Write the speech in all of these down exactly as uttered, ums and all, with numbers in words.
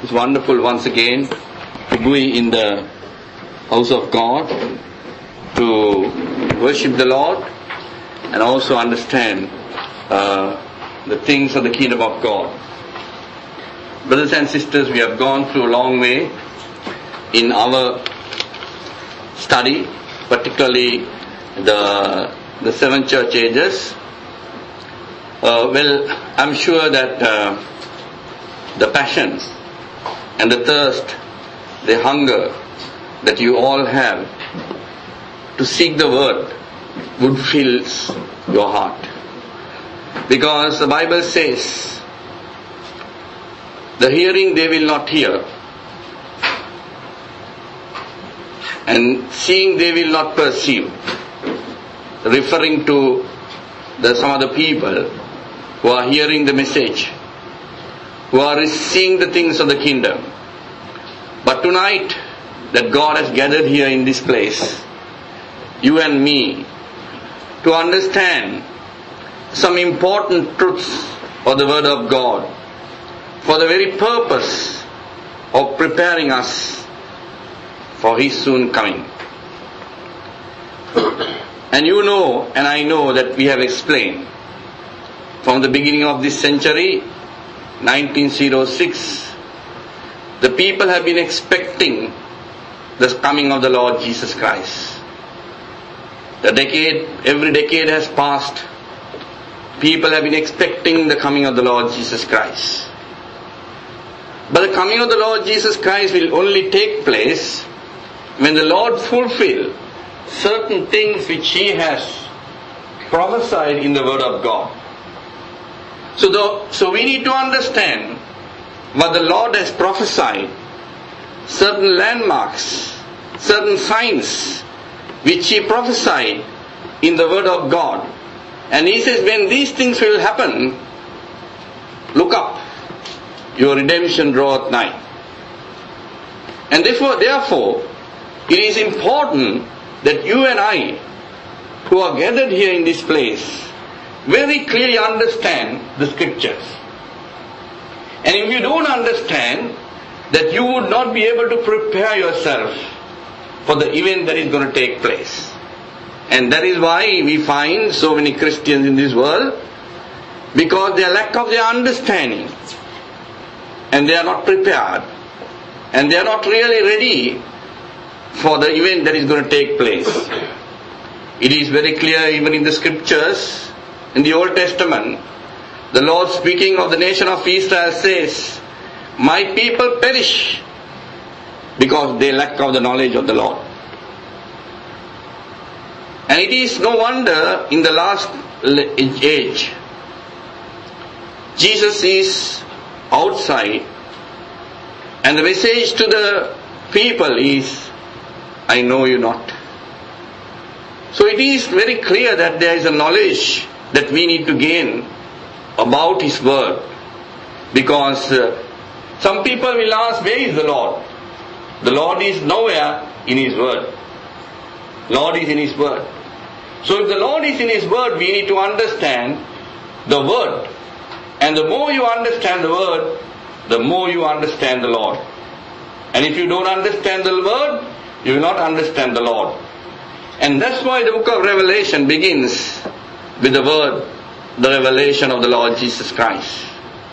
It's wonderful once again to be in the house of God, to worship the Lord, and also understand uh, the things of the kingdom of God. Brothers and sisters, we have gone through a long way in our study, particularly the the seven church ages. Uh, well, I'm sure that uh, the passion and the thirst, the hunger that you all have to seek the word would fill your heart. Because the Bible says, the hearing they will not hear, and seeing they will not perceive, referring to the, some of the people who are hearing the message, who are seeing the things of the kingdom. But tonight, that God has gathered here in this place, you and me, to understand some important truths of the Word of God, for the very purpose of preparing us for His soon coming. And you know, and I know that we have explained, from the beginning of this century, nineteen oh six, the people have been expecting the coming of the Lord Jesus Christ. The decade, every decade has passed. People have been expecting the coming of the Lord Jesus Christ. But the coming of the Lord Jesus Christ will only take place when the Lord fulfill certain things which He has prophesied in the Word of God. So, the, so we need to understand what the Lord has prophesied, certain landmarks, certain signs which He prophesied in the Word of God. And He says, when these things will happen, look up, your redemption draweth nigh. And therefore, therefore, it is important that you and I, who are gathered here in this place, very clearly understand the scriptures. And if you don't understand, that you would not be able to prepare yourself for the event that is going to take place. And that is why we find so many Christians in this world, because their lack of their understanding, and they are not prepared, and they are not really ready for the event that is going to take place. It is very clear even in the scriptures, in the Old Testament, the Lord speaking of the nation of Israel says, my people perish because they lack of the knowledge of the Lord. And it is no wonder in the last age, Jesus is outside, and the message to the people is, I know you not. So it is very clear that there is a knowledge that we need to gain about His Word. Because uh, some people will ask, where is the Lord? The Lord is nowhere in His Word. Lord is in His Word. So if the Lord is in His Word, we need to understand the Word. And the more you understand the Word, the more you understand the Lord. And if you don't understand the Word, you will not understand the Lord. And that's why the book of Revelation begins with the word, the revelation of the Lord Jesus Christ.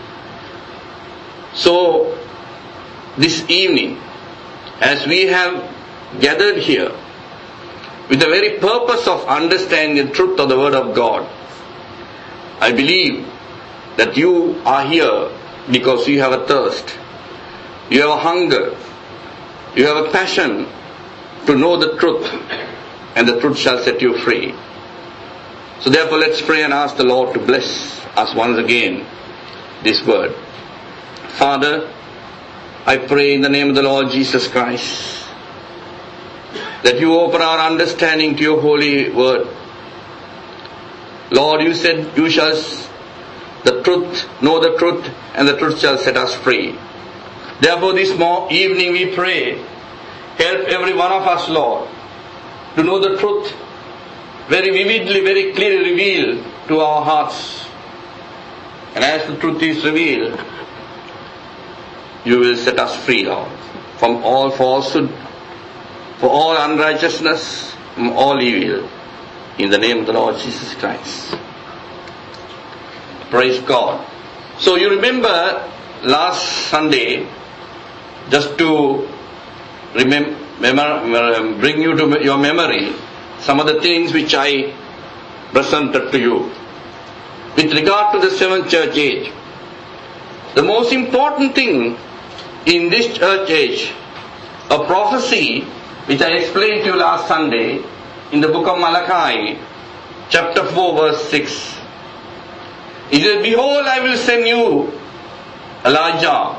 So, this evening, as we have gathered here, with the very purpose of understanding the truth of the Word of God, I believe that you are here because you have a thirst, you have a hunger, you have a passion to know the truth, and the truth shall set you free. So therefore let's pray and ask the Lord to bless us once again this word. Father, I pray in the name of the Lord Jesus Christ that you open our understanding to your holy word. Lord, you said you shall the truth, know the truth, and the truth shall set us free. Therefore this evening we pray, help every one of us, Lord, to know the truth very vividly, very clearly revealed to our hearts. And as the truth is revealed, you will set us free, Lord, from all falsehood, for all unrighteousness, from all evil. In the name of the Lord Jesus Christ. Praise God. So you remember last Sunday, just to remember, bring you to your memory some of the things which I presented to you. With regard to the seventh church age, the most important thing in this church age, a prophecy which I explained to you last Sunday in the book of Malachi, chapter four, verse six. It says, behold, I will send you Elijah.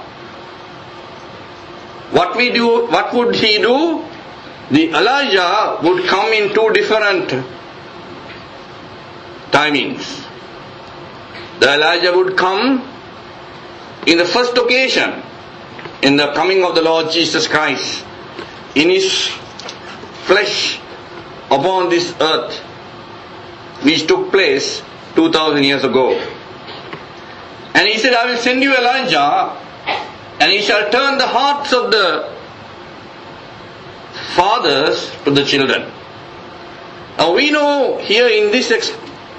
What we do, what would he do? The Elijah would come in two different timings. The Elijah would come in the first occasion, in the coming of the Lord Jesus Christ, in his flesh upon this earth, which took place two thousand years ago. And he said, I will send you Elijah, and he shall turn the hearts of the fathers to the children. Now we know here in this ex-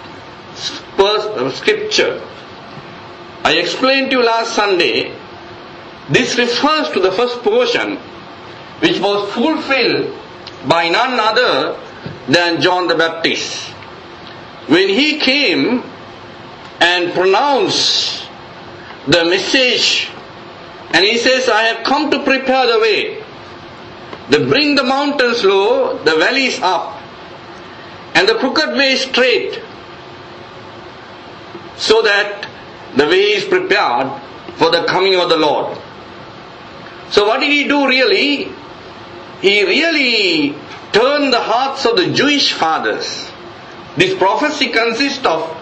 scripture, I explained to you last Sunday, this refers to the first portion, which was fulfilled by none other than John the Baptist. When he came and pronounced the message, and he says, I have come to prepare the way, to bring the mountains low, the valleys up, and the crooked way straight, so that the way is prepared for the coming of the Lord. So what did he do really? He really turned the hearts of the Jewish fathers. This prophecy consists of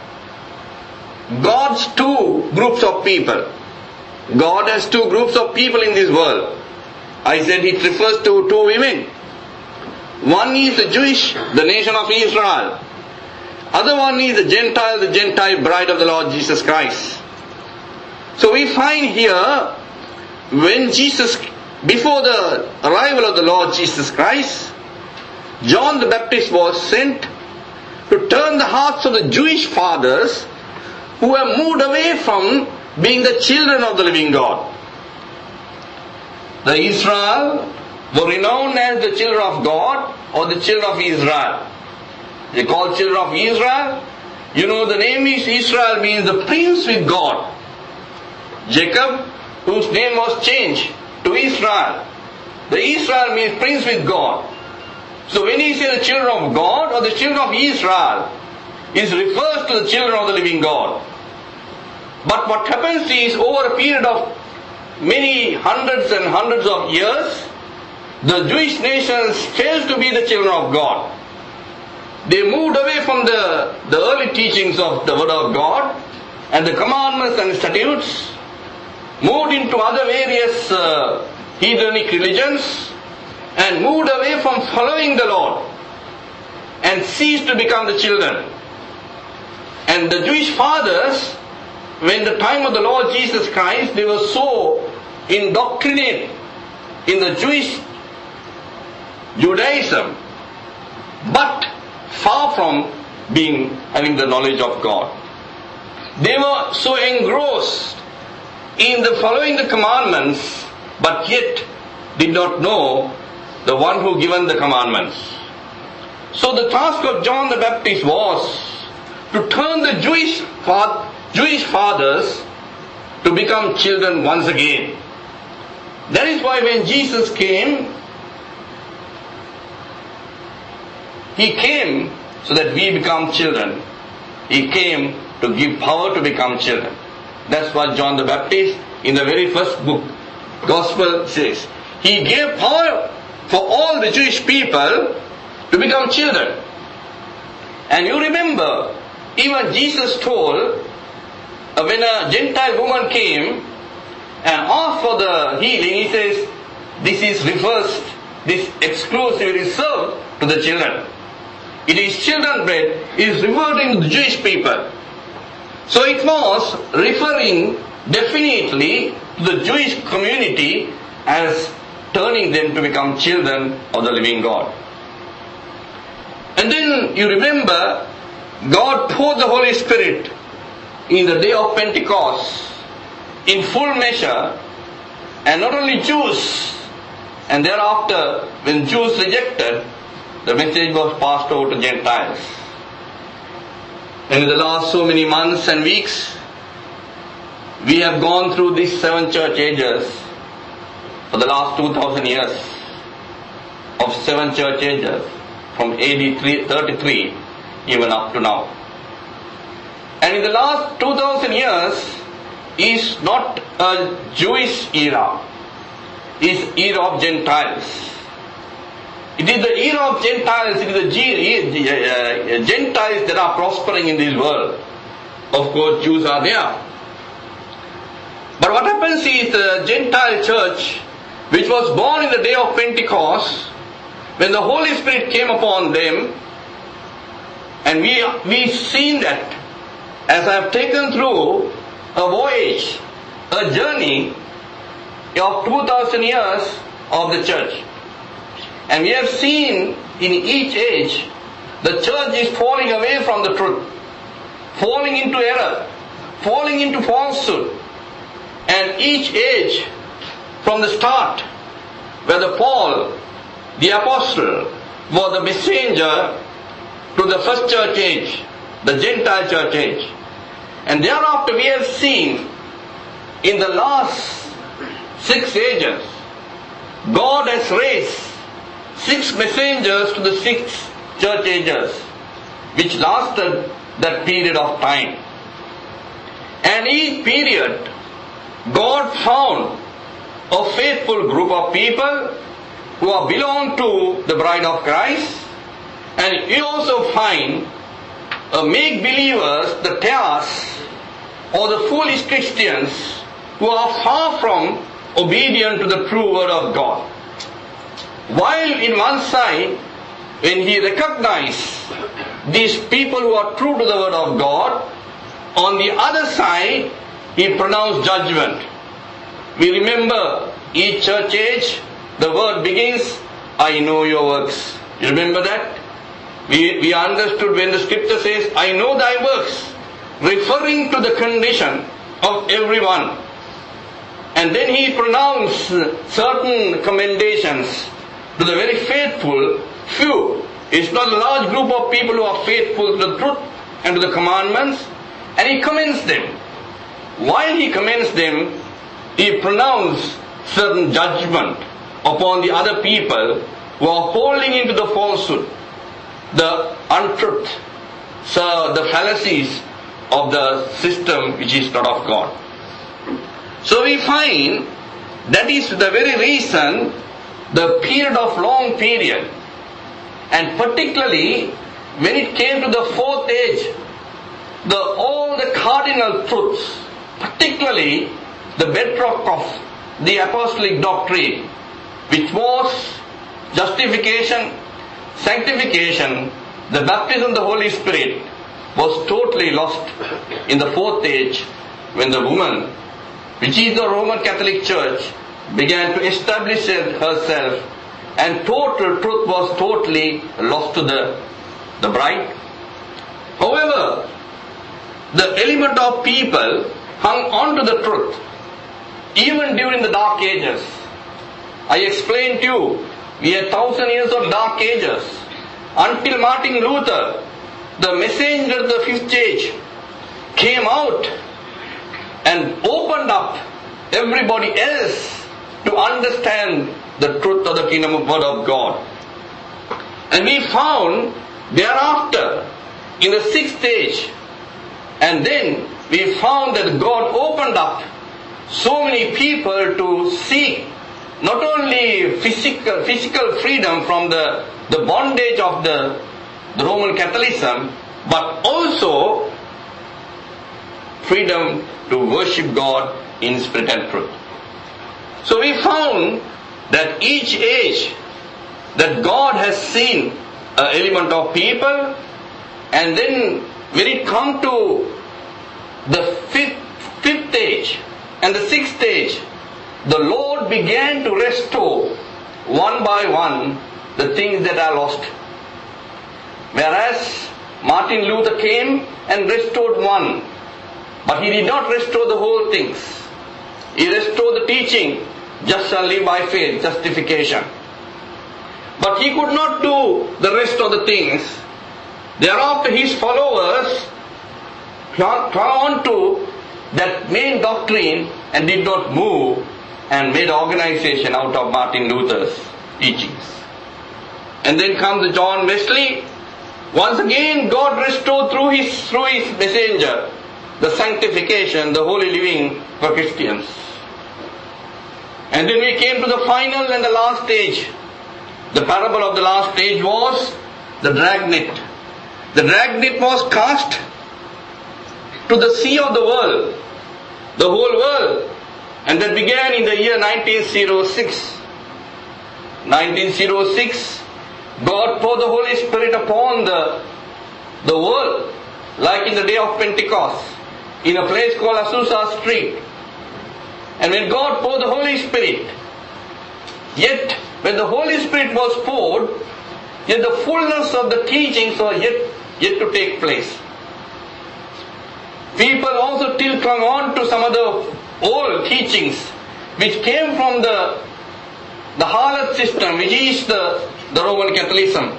God's two groups of people. God has two groups of people in this world. I said it refers to two women. One is the Jewish, the nation of Israel. Other one is the Gentile, the Gentile bride of the Lord Jesus Christ. So we find here, when Jesus, before the arrival of the Lord Jesus Christ, John the Baptist was sent to turn the hearts of the Jewish fathers who were moved away from being the children of the living God. The Israel were renowned as the children of God or the children of Israel. They called children of Israel. You know, the name is Israel means the prince with God. Jacob, whose name was changed to Israel. The Israel means prince with God. So when he says the children of God or the children of Israel, it refers to the children of the living God. But what happens is, over a period of many hundreds and hundreds of years, the Jewish nations failed to be the children of God. They moved away from the, the early teachings of the Word of God and the commandments and statutes, moved into other various uh, heathenic religions, and moved away from following the Lord, and ceased to become the children. And the Jewish fathers, when the time of the Lord Jesus Christ, they were so indoctrinated in the Jewish Judaism, but far from being having the knowledge of God. They were so engrossed in the following the commandments, but yet did not know the one who given the commandments. So the task of John the Baptist was to turn the Jewish fa- Jewish fathers to become children once again. That is why when Jesus came, He came so that we become children. He came to give power to become children. That's what John the Baptist in the very first book, Gospel, says. He gave power for all the Jewish people to become children. And you remember, even Jesus told, uh, when a Gentile woman came and asked for the healing, He says, this is reversed, this exclusively reserved to the children. It is children bread, it is referring to the Jewish people. So it was referring definitely to the Jewish community as turning them to become children of the living God. And then you remember, God poured the Holy Spirit in the day of Pentecost in full measure, and not only Jews, and thereafter when Jews rejected, the message was passed over to Gentiles. And in the last so many months and weeks, we have gone through these seven church ages for the last two thousand years of seven church ages from A D thirty-three even up to now. And in the last two thousand years is not a Jewish era, is era of Gentiles. It is the era of Gentiles, it is the Gentiles that are prospering in this world. Of course, Jews are there. But what happens is the Gentile church, which was born in the day of Pentecost, when the Holy Spirit came upon them, and we we seen that as I have taken through a voyage, a journey of two thousand years of the church. And we have seen in each age, the church is falling away from the truth, falling into error, falling into falsehood. And each age, from the start, where the Paul, the apostle, was the messenger to the first church age, the Gentile church age. And thereafter we have seen in the last six ages, God has raised six messengers to the six church ages, which lasted that period of time. And each period, God found a faithful group of people who are belong to the bride of Christ, and we also find uh, make-believers, the tares, or the foolish Christians who are far from obedient to the true word of God. While in one side, when he recognized these people who are true to the word of God, on the other side, he pronounced judgment. We remember each church age, the word begins, I know your works. You remember that? We, we understood when the scripture says, I know thy works, referring to the condition of everyone. And then he pronounced certain commendations to the very faithful few. It's not a large group of people who are faithful to the truth and to the commandments. And he commends them. While he commends them, he pronounced certain judgment upon the other people who are falling into the falsehood, the untruth, so the fallacies of the system which is not of God. So we find that is the very reason the period of long period, and particularly when it came to the fourth age, the all the cardinal truths, particularly the bedrock of the apostolic doctrine, which was justification, sanctification, the baptism of the Holy Spirit, was totally lost in the fourth age when the woman, which is the Roman Catholic Church, began to establish herself, and total truth was totally lost to the, the bride. However, the element of people hung on to the truth even during the dark ages. I explained to you, we had thousand years of dark ages until Martin Luther, the messenger of the fifth age, came out and opened up everybody else to understand the truth of the kingdom of word of God. And we found thereafter in the sixth age, and then we found that God opened up so many people to seek not only physical physical freedom from the, the bondage of the, the Roman Catholicism, but also freedom to worship God in spirit and truth. So we found that each age that God has seen an element of people, and then when it comes to the fifth, fifth age, and the sixth stage, the Lord began to restore one by one the things that are lost. Whereas Martin Luther came and restored one, but he did not restore the whole things. He restored the teaching, just shall live by faith, justification. But he could not do the rest of the things. Thereafter his followers clung on to that main doctrine and did not move and made organization out of Martin Luther's teachings. And then comes John Wesley. Once again God restored through his, through his messenger the sanctification, the holy living for Christians. And then we came to the final and the last stage. The parable of the last stage was the dragnet. The dragnet was cast to the sea of the world, the whole world. And that began in the year nineteen oh six. nineteen oh six, God poured the Holy Spirit upon the, the world, like in the day of Pentecost, in a place called Azusa Street. And when God poured the Holy Spirit, yet when the Holy Spirit was poured, yet the fullness of the teachings were yet, yet to take place. People also still clung on to some of the old teachings which came from the, the harlot system, which is the, the Roman Catholicism.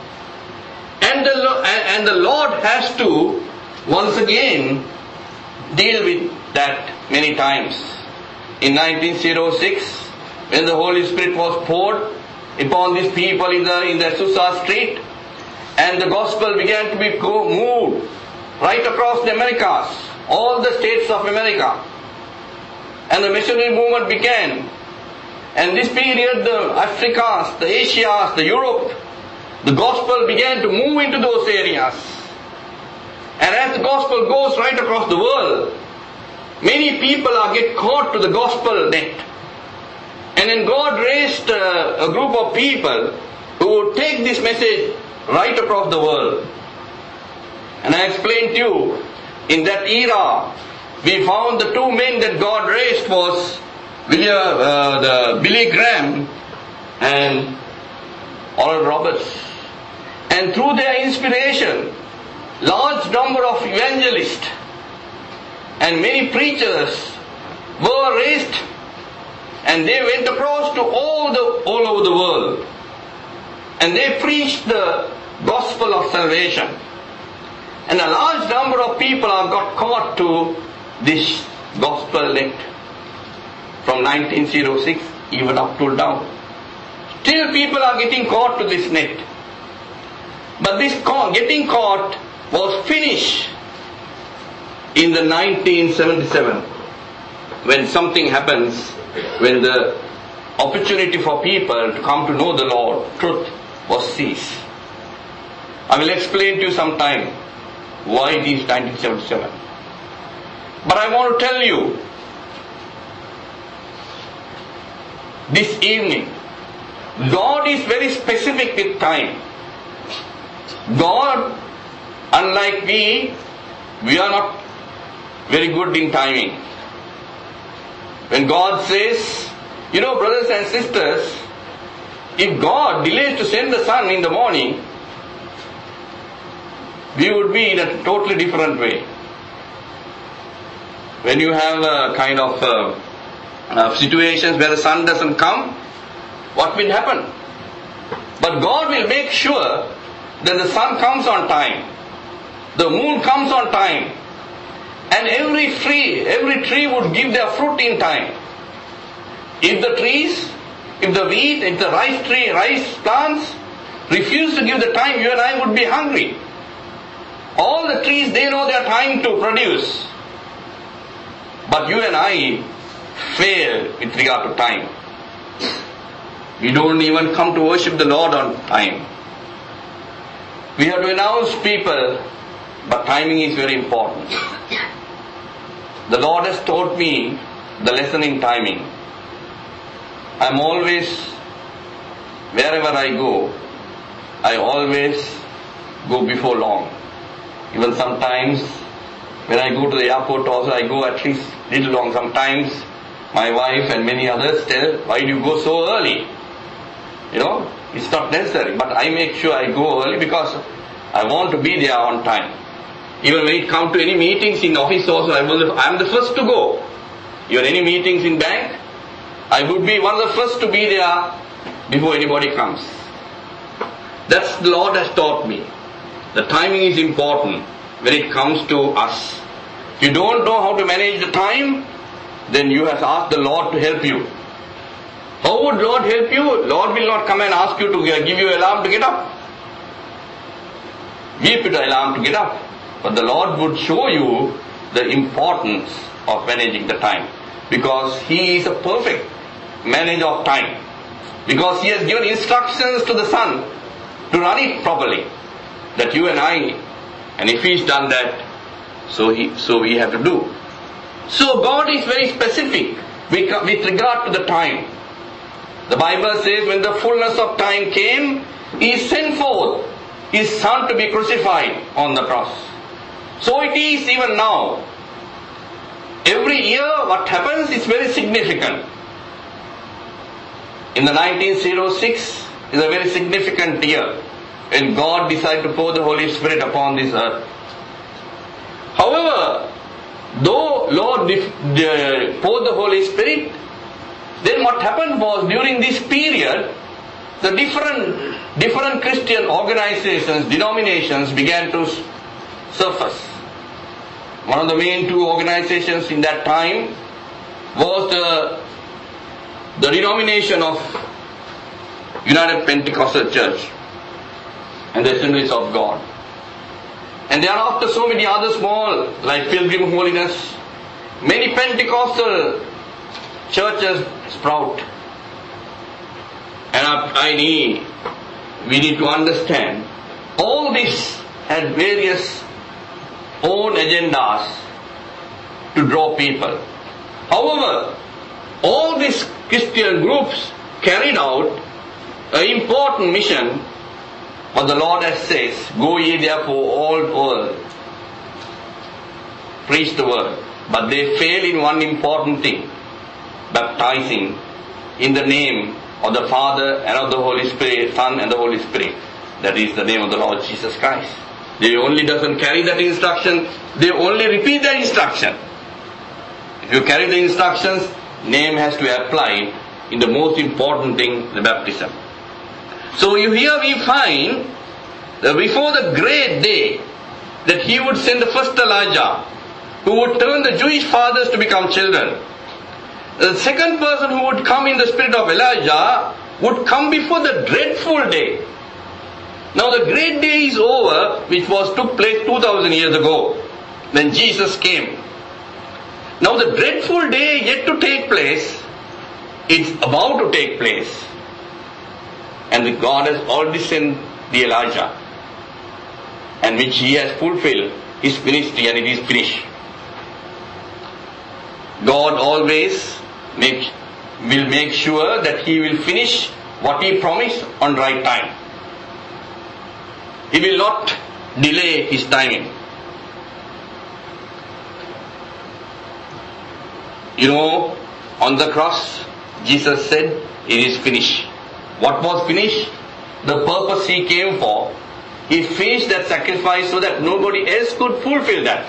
And the, and the Lord has to once again deal with that many times. In nineteen oh six, when the Holy Spirit was poured upon these people in the in the Azusa Street, and the gospel began to be moved right across the Americas, all the states of America, and the missionary movement began. And this period, the Africas, the Asias, the Europe, the gospel began to move into those areas. And as the gospel goes right across the world, many people are get caught to the gospel net. And then God raised a, a group of people who would take this message right across the world. And I explained to you, in that era, we found the two men that God raised was William, uh, the Billy Graham and Oral Roberts. And through their inspiration, large number of evangelists and many preachers were raised, and they went across to all the all over the world, and they preached the gospel of salvation. And a large number of people have got caught to this gospel net from nineteen oh six even up till now. Still people are getting caught to this net. But this getting caught was finished in the nineteen seventy-seven, when something happens, when the opportunity for people to come to know the Lord, truth, was seized. I will explain to you sometime why it is nineteen seventy-seven. But I want to tell you, this evening, God is very specific with time. God, unlike we, we are not very good in timing. When God says, you know, brothers and sisters, if God delays to send the sun in the morning, we would be in a totally different way. When you have a kind of uh, uh, situations where the sun doesn't come, what will happen? But God will make sure that the sun comes on time, the moon comes on time, and every tree, every tree would give their fruit in time. If the trees, if the wheat, if the rice tree, rice plants refuse to give the time, you and I would be hungry. All the trees, they know their time to produce. But you and I fail with regard to time. We don't even come to worship the Lord on time. We have to announce people, but timing is very important. The Lord has taught me the lesson in timing. I'm always, wherever I go, I always go before long. Even sometimes when I go to the airport also, I go at least little long. Sometimes my wife and many others tell, why do you go so early? You know, it's not necessary. But I make sure I go early because I want to be there on time. Even when it comes to any meetings in office also, I will, I am the first to go. Even any meetings in bank, I would be one of the first to be there before anybody comes. That's the Lord has taught me. The timing is important when it comes to us. If you don't know how to manage the time, then you have to ask the Lord to help you. How would Lord help you? Lord will not come and ask you to give you an alarm to get up. Give you the alarm to get up. But the Lord would show you the importance of managing the time. Because He is a perfect manager of time. Because He has given instructions to the Son to run it properly. That you and I, and if He's done that, so he, so we have to do. So God is very specific with, with regard to the time. The Bible says when the fullness of time came, He sent forth His Son to be crucified on the cross. So it is even now. Every year what happens is very significant. In the nineteen oh six is a very significant year when God decided to pour the Holy Spirit upon this earth. However, though Lord poured the Holy Spirit, then what happened was during this period, the different, different Christian organizations, denominations began to surface. One of the main two organizations in that time was the, the denomination of United Pentecostal Church and the Assemblies of God. And thereafter so many other small, like Pilgrim Holiness, many Pentecostal churches sprout. And I need, we need to understand, all this had various own agendas to draw people. However, all these Christian groups carried out an important mission. But the Lord has says, go ye therefore all world, preach the word. But they fail in one important thing, baptizing in the name of the Father and of the Holy Spirit, Son and the Holy Spirit. That is the name of the Lord Jesus Christ. They only doesn't carry that instruction, they only repeat that instruction. If you carry the instructions, name has to be applied in the most important thing, the baptism. So you here we find that before the great day that He would send the first Elijah, who would turn the Jewish fathers to become children. The second person who would come in the spirit of Elijah would come before the dreadful day. Now the great day is over, which was took place two thousand years ago, when Jesus came. Now the dreadful day yet to take place, it's about to take place. And God has already sent the Elijah, and which He has fulfilled His ministry, and it is finished. God always make, will make sure that He will finish what He promised on right time. He will not delay His timing. You know, on the cross, Jesus said, it is finished. What was finished? The purpose He came for. He finished that sacrifice so that nobody else could fulfill that.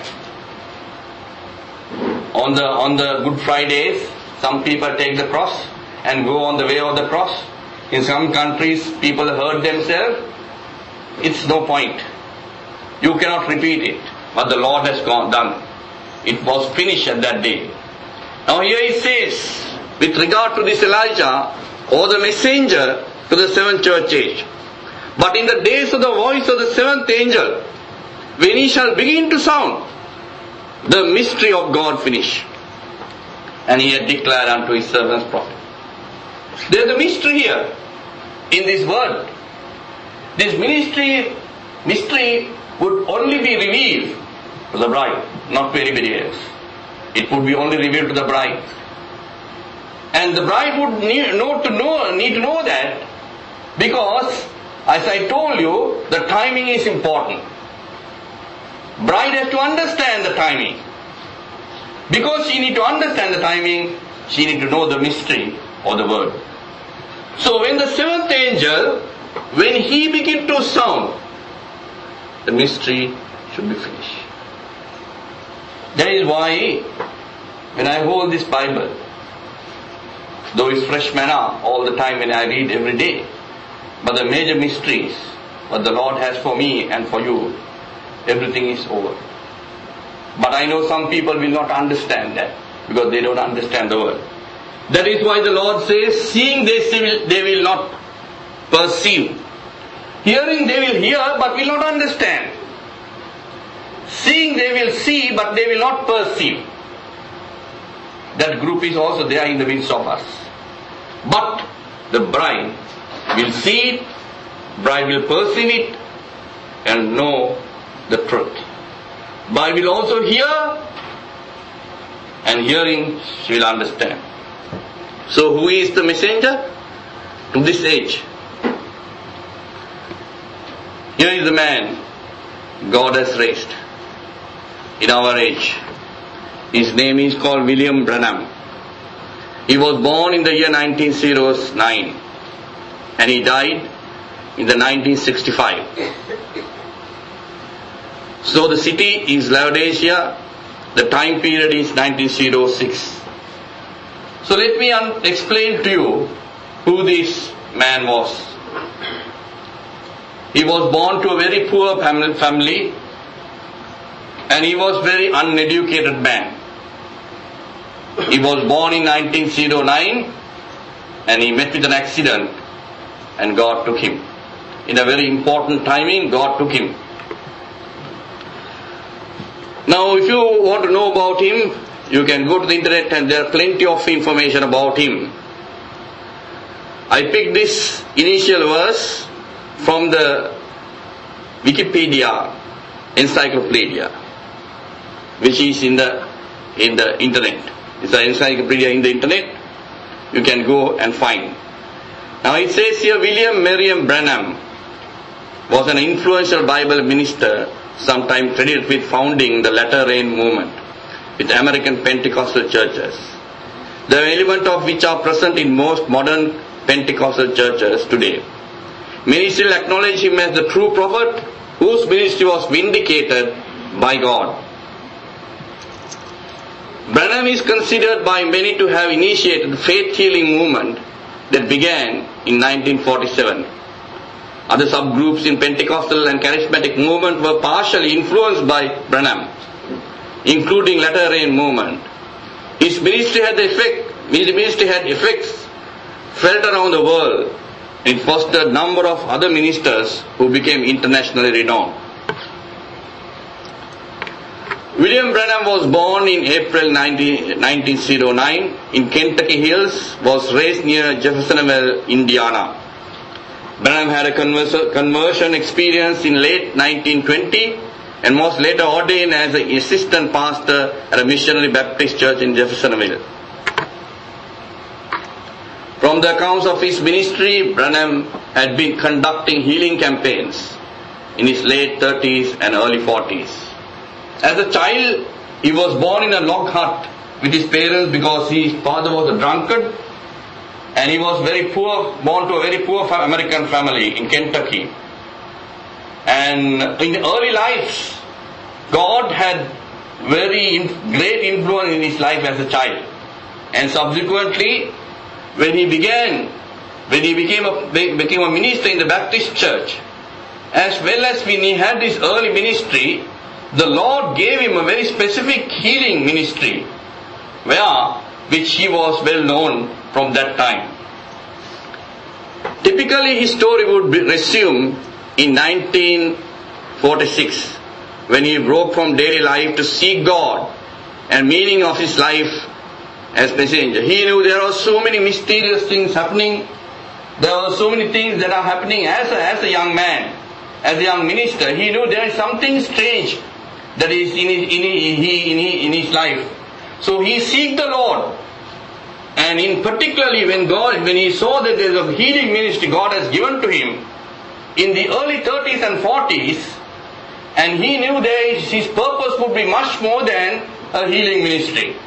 On the on the Good Fridays, some people take the cross and go on the way of the cross. In some countries, people hurt themselves. It's no point. You cannot repeat it. But the Lord has gone done. It was finished at that day. Now here He says, with regard to this Elijah, or the messenger to the seventh church age. But in the days of the voice of the seventh angel, when he shall begin to sound, the mystery of God finish. And He had declared unto His servants prophet. There is a mystery here in this word. This ministry, mystery would only be revealed to the bride, not to anybody else. It would be only revealed to the bride. And the bride would need, know to know, need to know that, because, as I told you, the timing is important. Bride has to understand the timing. Because she need to understand the timing, she need to know the mystery of the word. So when the seventh angel, when he begin to sound, the mystery should be finished. That is why when I hold this Bible, though it's fresh manna all the time when I read every day, but the major mysteries, what the Lord has for me and for you, everything is over. But I know some people will not understand that because they don't understand the word. That is why the Lord says, seeing they will, they will not perceive. Hearing they will hear but will not understand. Seeing they will see but they will not perceive. That group is also there in the midst of us. But the bride will see it, bride will perceive it and know the truth. Bride will also hear, and hearing she will understand. So who is the messenger to this age? Here is the man God has raised in our age. His name is called William Branham. He was born in the year nineteen oh nine and he died in the nineteen sixty-five. So the city is Laodicea, the time period is nineteen oh six. So let me un- explain to you who this man was. He was born to a very poor fam- family and he was very uneducated man. He was born in nineteen oh nine and he met with an accident and God took him. In a very important timing, God took him. Now if you want to know about him, you can go to the internet and there are plenty of information about him. I picked this initial verse from the Wikipedia encyclopedia, which is in the in the internet. It's an encyclopedia in the internet. You can go and find. Now it says here, William Merriam Branham was an influential Bible minister, sometime credited with founding the Latter Rain movement with American Pentecostal churches, the elements of which are present in most modern Pentecostal churches today. Many still acknowledge him as the true prophet whose ministry was vindicated by God. Branham is considered by many to have initiated the faith healing movement that began in nineteen forty-seven. Other subgroups in Pentecostal and Charismatic movement were partially influenced by Branham, including Latter Rain movement. His ministry had the effect, his ministry had effects felt around the world. It fostered a number of other ministers who became internationally renowned. William Branham was born in April nineteen oh nine in Kentucky Hills, was raised near Jeffersonville, Indiana. Branham had a conversion experience in late nineteen twenty and was later ordained as an assistant pastor at a missionary Baptist church in Jeffersonville. From the accounts of his ministry, Branham had been conducting healing campaigns in his late thirties and early forties. As a child, he was born in a log hut with his parents because his father was a drunkard and he was very poor, born to a very poor American family in Kentucky. And in the early life, God had very great influence in his life as a child. And subsequently, when he began, when he became a, became a minister in the Baptist church, as well as when he had this early ministry, the Lord gave him a very specific healing ministry, where, which he was well known from that time. Typically his story would be resumed in nineteen forty-six, when he broke from daily life to seek God and meaning of his life as messenger. He knew there are so many mysterious things happening. There are so many things that are happening as a, as a young man, as a young minister. He knew there is something strange that is in his, in his, in his, in his life. So he seeked the Lord. And in particularly when God, when he saw that there is a healing ministry God has given to him in the early thirties and forties, and he knew that his purpose would be much more than a healing ministry.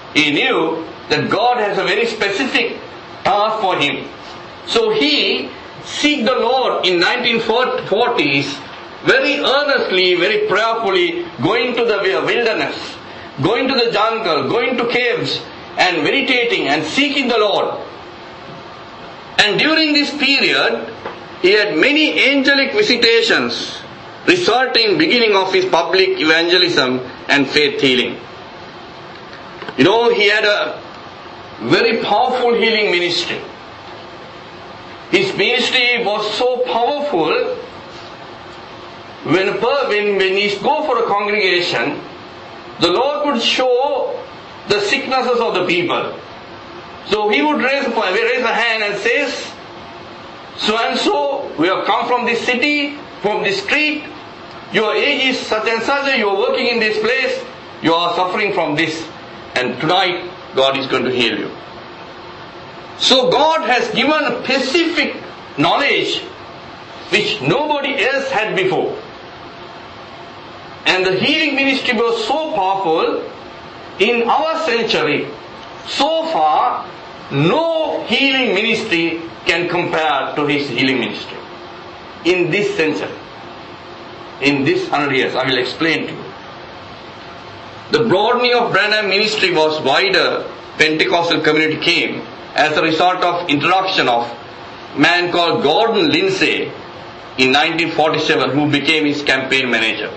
He knew that God has a very specific task for him. So he seeked the Lord in nineteen forties very earnestly, very prayerfully, going to the wilderness, going to the jungle, going to caves and meditating and seeking the Lord. And during this period, he had many angelic visitations, resulting beginning of his public evangelism and faith healing. You know, he had a very powerful healing ministry. His ministry was so powerful, when, when, when he go for a congregation, the Lord would show the sicknesses of the people. So he would raise, raise a hand and says, so and so, we have come from this city, from this street, your age is such and such, you are working in this place, you are suffering from this, and tonight God is going to heal you. So God has given a specific knowledge which nobody else had before. And the healing ministry was so powerful, in our century, so far, no healing ministry can compare to his healing ministry. In this century, in this hundred years, I will explain to you. The broadening of Branham ministry was wider. Pentecostal community came as a result of introduction of a man called Gordon Lindsay in nineteen forty-seven, who became his campaign manager.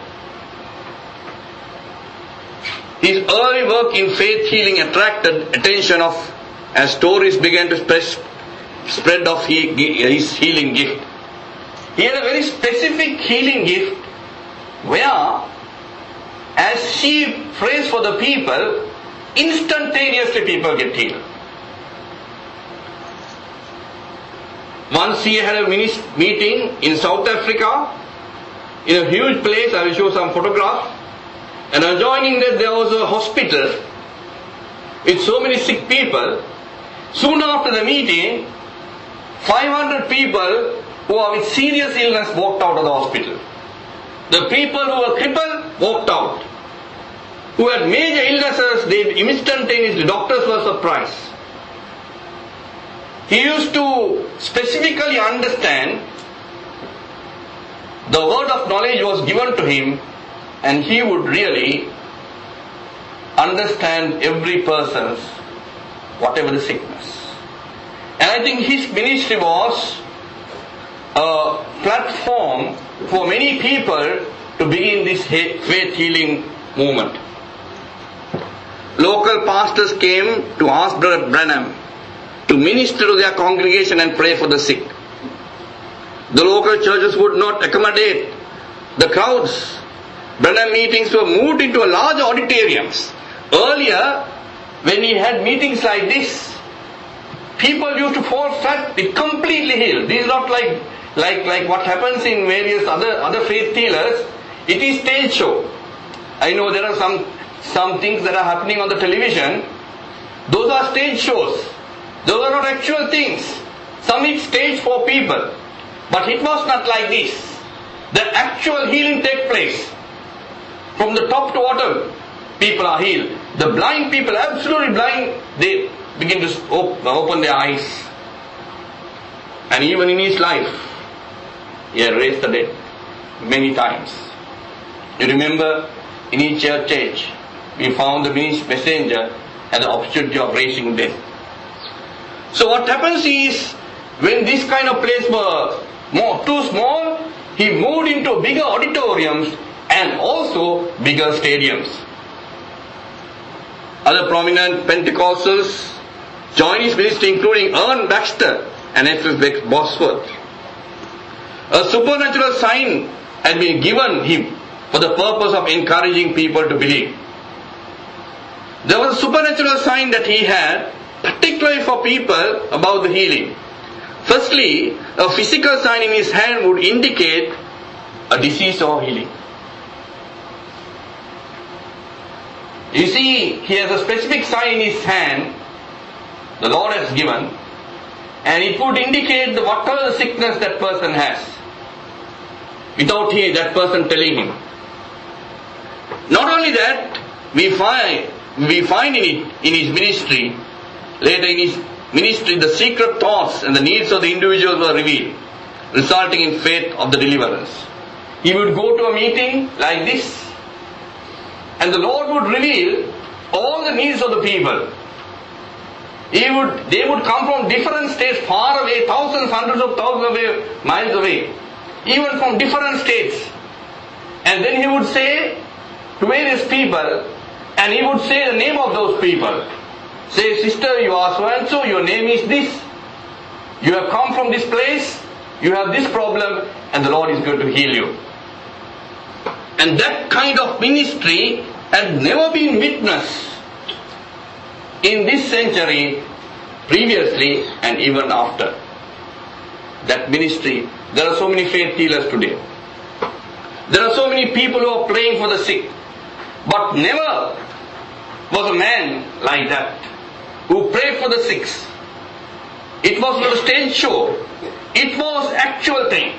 His early work in faith healing attracted attention of as stories began to spread, spread of his healing gift. He had a very specific healing gift where, as he prays for the people, instantaneously people get healed. Once he had a meeting in South Africa, in a huge place. I will show some photographs. And adjoining that there was a hospital with so many sick people. Soon after the meeting, five hundred people who are with serious illness walked out of the hospital. The people who were crippled walked out. Who had major illnesses, they instantaneously, doctors were surprised. He used to specifically understand, the word of knowledge was given to him, and he would really understand every person's, whatever the sickness. And I think his ministry was a platform for many people to begin this faith healing movement. Local pastors came to ask Brother Branham to minister to their congregation and pray for the sick. The local churches would not accommodate the crowds. Branham meetings were moved into large auditoriums. Earlier, when he had meetings like this, people used to fall flat, it completely healed. This is not like, like, like what happens in various other, other faith healers. It is stage show. I know there are some, some things that are happening on the television. Those are stage shows. Those are not actual things. Some is stage for people. But it was not like this. The actual healing takes place. From the top to bottom, people are healed. The blind people, absolutely blind, they begin to open their eyes. And even in his life, he had raised the dead many times. You remember, in each church age, we found the messenger had the opportunity of raising dead. So what happens is, when this kind of place were more too small, he moved into bigger auditoriums and also bigger stadiums. Other prominent Pentecostals joined his ministry, including Ern Baxter and F F Bosworth. A supernatural sign had been given him for the purpose of encouraging people to believe. There was a supernatural sign that he had, particularly for people about the healing. Firstly, a physical sign in his hand would indicate a disease or healing. You see, he has a specific sign in his hand, the Lord has given, and it would indicate the, whatever the sickness that person has, without he, that person telling him. Not only that, we find we find in it, in his ministry, later in his ministry, the secret thoughts and the needs of the individuals were revealed, resulting in faith of the deliverance. He would go to a meeting like this, and the Lord would reveal all the needs of the people. He would, they would come from different states, far away, thousands, hundreds of thousands away, miles away, even from different states. And then he would say to various people, and he would say the name of those people. Say, sister, you are so and so, your name is this. You have come from this place, you have this problem, and the Lord is going to heal you. And that kind of ministry had never been witnessed in this century, previously and even after. That ministry, there are so many faith healers today. There are so many people who are praying for the sick. But never was a man like that who prayed for the sick. It was not a stage show. It was actual thing.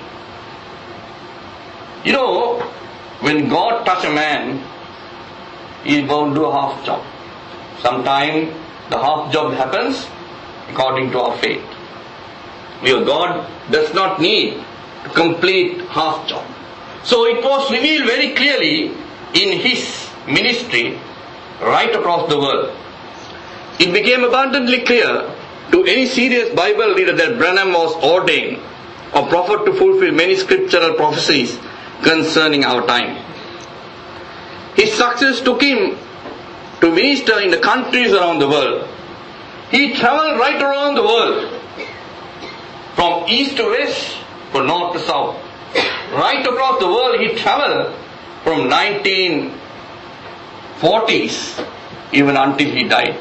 You know, when God touches a man, he is bound to do a half job. Sometimes the half job happens according to our faith. Because God does not need to complete half job. So it was revealed very clearly in his ministry right across the world. It became abundantly clear to any serious Bible reader that Branham was ordained or prophet to fulfill many scriptural prophecies concerning our time. His success took him to minister in the countries around the world. He traveled right around the world, from east to west, from north to south. Right across the world he traveled from nineteen forties even until he died.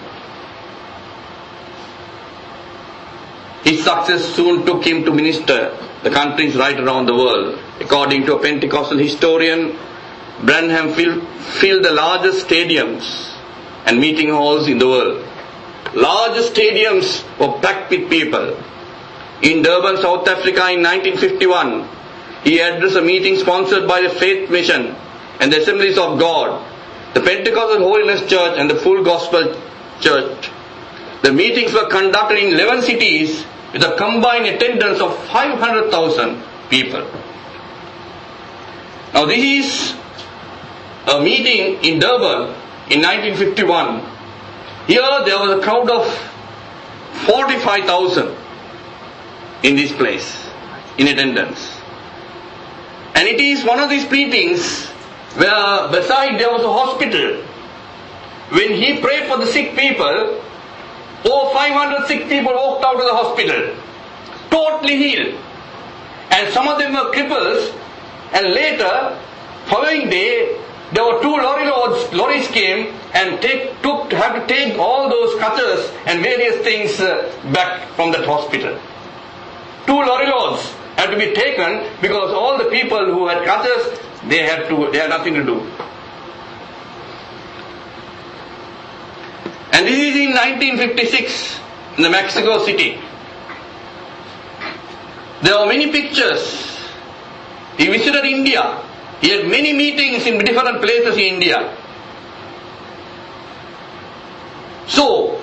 His success soon took him to minister the countries right around the world. According to a Pentecostal historian, Branham filled, filled the largest stadiums and meeting halls in the world. Largest stadiums were packed with people. In Durban, South Africa in nineteen fifty-one, he addressed a meeting sponsored by the Faith Mission and the Assemblies of God, the Pentecostal Holiness Church and the Full Gospel Church. The meetings were conducted in eleven cities with a combined attendance of five hundred thousand people. Now this is a meeting in Durban in nineteen fifty-one. Here there was a crowd of forty-five thousand in this place in attendance. And it is one of these meetings where beside there was a hospital. When he prayed for the sick people, over five hundred sick people walked out of the hospital, totally healed. And some of them were cripples, and later, following day, there were two lorry loads, lorries came and take, took, had to take all those crutches and various things uh, back from that hospital. Two lorry loads had to be taken because all the people who had crutches, they had to, they had nothing to do. And this is in nineteen fifty-six in the Mexico City. There are many pictures. He visited India. He had many meetings in different places in India. So,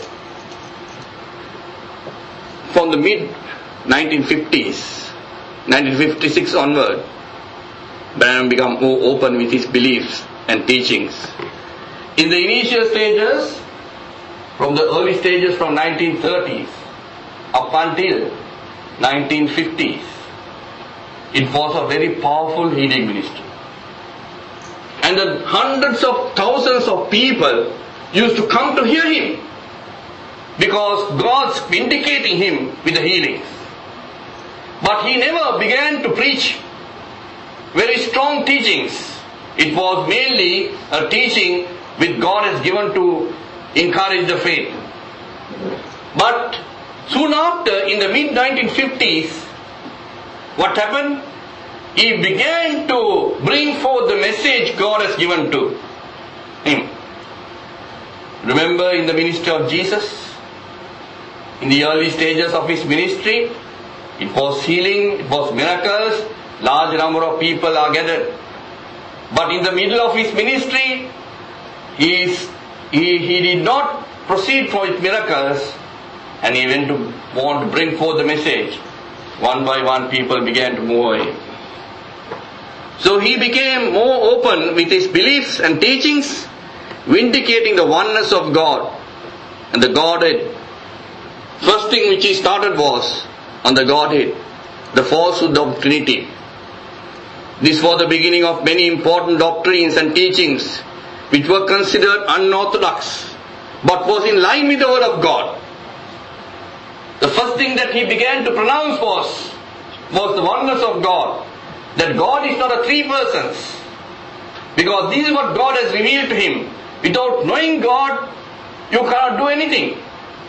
from the mid nineteen fifties, nineteen fifty-six onward, Branham became more open with his beliefs and teachings. In the initial stages, from the early stages from nineteen thirties up until nineteen fifties, it was a very powerful healing ministry. And the hundreds of thousands of people used to come to hear him because God's vindicating him with the healings. But he never began to preach very strong teachings. It was mainly a teaching which God has given to encourage the faith. But soon after, in the mid nineteen fifties, what happened? He began to bring forth the message God has given to him. Remember in the ministry of Jesus, in the early stages of his ministry, it was healing, it was miracles, large number of people are gathered. But in the middle of his ministry, he is he, he did not proceed for with miracles, and he went to want to bring forth the message. One by one people began to move away. So he became more open with his beliefs and teachings, vindicating the oneness of God and the Godhead. First thing which he started was on the Godhead, the falsehood of Trinity. This was the beginning of many important doctrines and teachings which were considered unorthodox, but was in line with the Word of God. The first thing that he began to pronounce was, was the oneness of God. That God is not a three persons. Because this is what God has revealed to him. Without knowing God, you cannot do anything.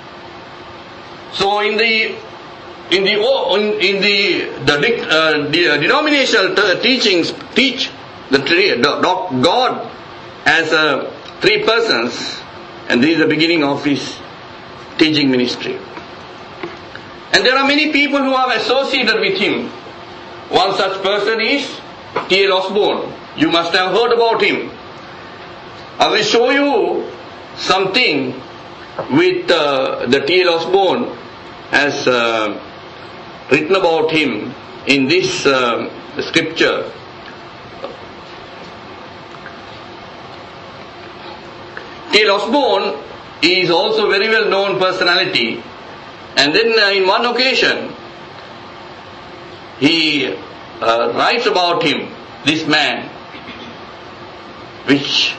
So in the in the in the the, uh, the denominational t- teachings teach the, the God as a three persons, and this is the beginning of his teaching ministry. And there are many people who are associated with him. One such person is T L Osborne. You must have heard about him. I will show you something with uh, the T L Osborne has uh, written about him in this uh, scripture. T L Osborne is also a very well known personality, and then uh, in one occasion he uh, writes about him, this man, which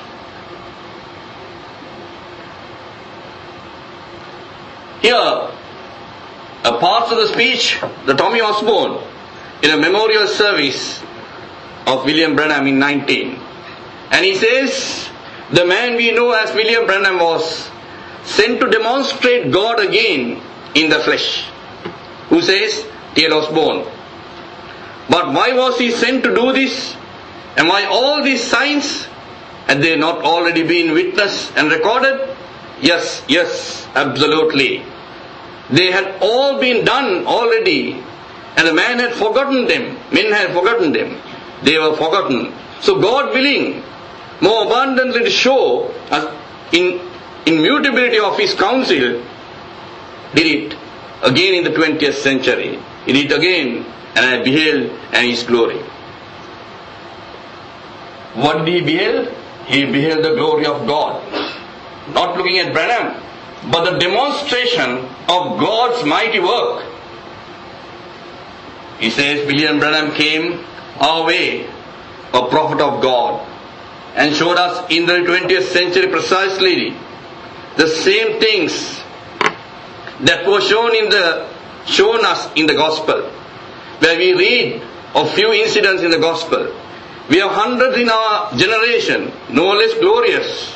here a part of the speech, the Tommy Osborne, in a memorial service of William Branham in nineteen, and he says, the man we know as William Branham was sent to demonstrate God again in the flesh. Who says? T L Osborne. But why was he sent to do this? And why all these signs? Had they not already been witnessed and recorded? Yes, yes, absolutely. They had all been done already, and the man had forgotten them. Men had forgotten them. They were forgotten. So God willing, more abundantly to show us in immutability of his counsel, did it again in the twentieth century. He did it again, and I beheld and his glory. What did he beheld? He beheld the glory of God. Not looking at Branham, but the demonstration of God's mighty work. He says, William Branham came our way, a prophet of God, and showed us in the twentieth century precisely the same things that were shown in the shown us in the gospel. Where we read of few incidents in the gospel, we have hundreds in our generation, no less glorious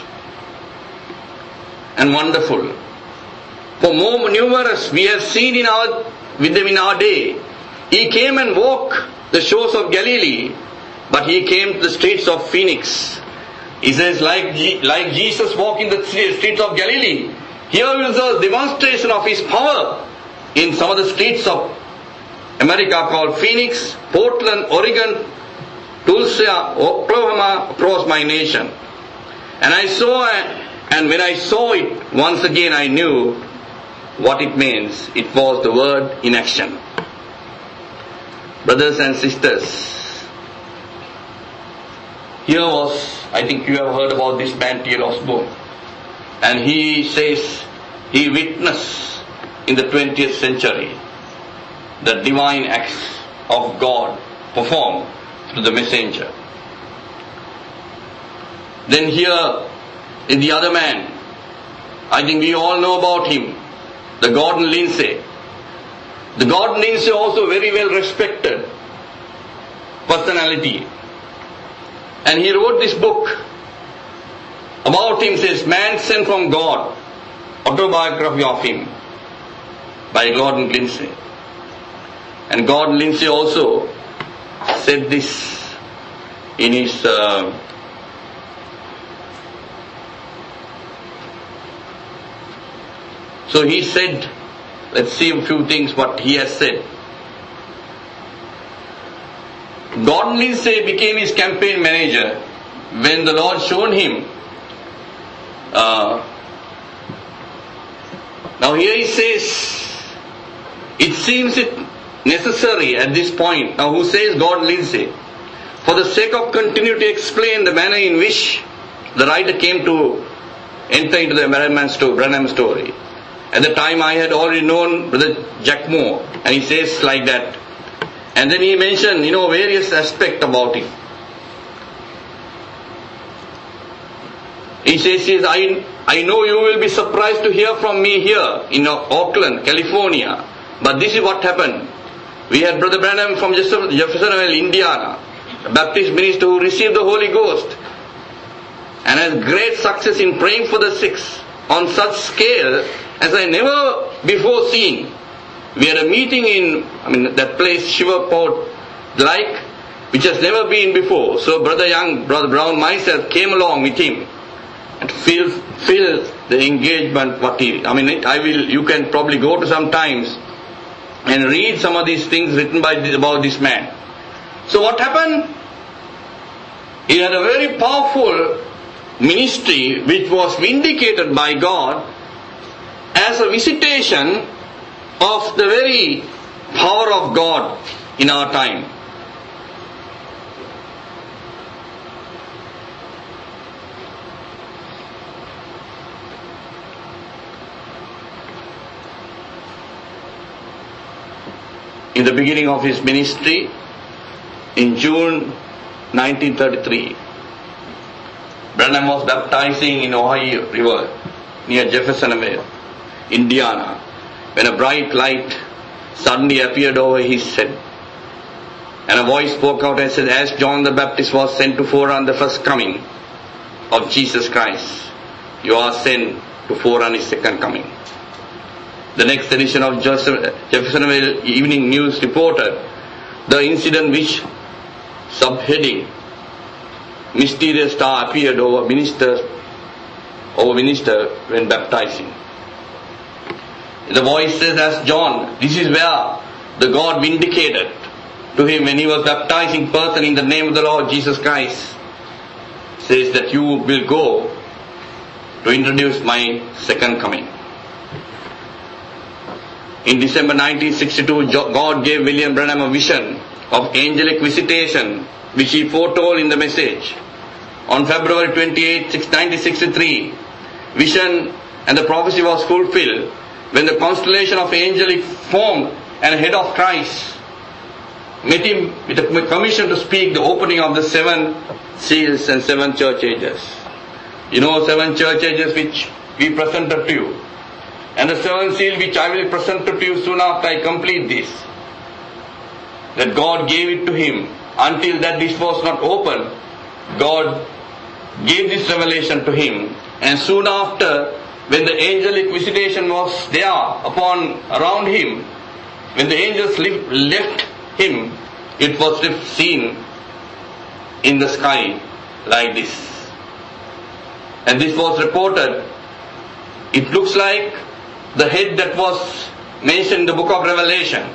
and wonderful. For more numerous we have seen in our with them in our day. He came and walked the shores of Galilee, but he came to the streets of Phoenix. He says, like, like Jesus walked in the streets of Galilee, here is a demonstration of his power in some of the streets of America called Phoenix, Portland, Oregon, Tulsa, Oklahoma, across my nation. And I saw, and when I saw it, once again I knew what it means. It was the word in action. Brothers and sisters, here was, I think you have heard about this man T L Osborne. And he says, he witnessed in the twentieth century the divine acts of God performed through the messenger. Then here is the other man. I think we all know about him, the Gordon Lindsay. The Gordon Lindsay also very well respected personality. And he wrote this book about him, says, Man Sent from God, autobiography of him by Gordon Lindsay. And Gordon Lindsay also said this in his uh, so he said, let's see a few things what he has said. Gordon Lindsay became his campaign manager when the Lord showed him Uh, now here he says, it seems it necessary at this point. Now who says God leads it? For the sake of continuing to explain the manner in which the writer came to enter into the Branham story. At the time I had already known Brother Jack Moore, and he says like that. And then he mentioned, you know, various aspects about it. He says, he says I, I know you will be surprised to hear from me here in Oakland, California. But this is what happened. We had Brother Branham from Jeffersonville, Indiana, a Baptist minister who received the Holy Ghost and has great success in praying for the sick on such scale as I never before seen. We had a meeting in, I mean, that place, Shiverport, like, which has never been before. So Brother Young, Brother Brown, myself came along with him and feel, feel the engagement. What he, I mean, it, I will. You can probably go to some times and read some of these things written by about this man. So what happened? He had a very powerful ministry which was vindicated by God as a visitation of the very power of God in our time. In the beginning of his ministry, in June nineteen thirty-three, Branham was baptizing in Ohio River near Jeffersonville, Indiana, when a bright light suddenly appeared over his head. And a voice spoke out and said, as John the Baptist was sent to forerun the first coming of Jesus Christ, you are sent to forerun his second coming. The next edition of Jeffersonville Evening News reported the incident which, subheading, mysterious star appeared over minister, over minister when baptizing. The voice says, as John, this is where the God vindicated to him when he was baptizing person in the name of the Lord Jesus Christ, says that you will go to introduce my second coming. In December nineteen sixty-two, God gave William Branham a vision of angelic visitation which he foretold in the message. On February twenty-eighth, nineteen sixty-three, vision and the prophecy was fulfilled when the constellation of angelic form and head of Christ met him with a commission to speak the opening of the seven seals and seven church ages. You know, seven church ages which we presented to you. And the seventh seal which I will present to you soon after I complete this. That God gave it to him. Until that this was not open, God gave this revelation to him. And soon after, when the angelic visitation was there upon around him, when the angels left him, it was seen in the sky like this. And this was reported. It looks like the head that was mentioned in the book of Revelation.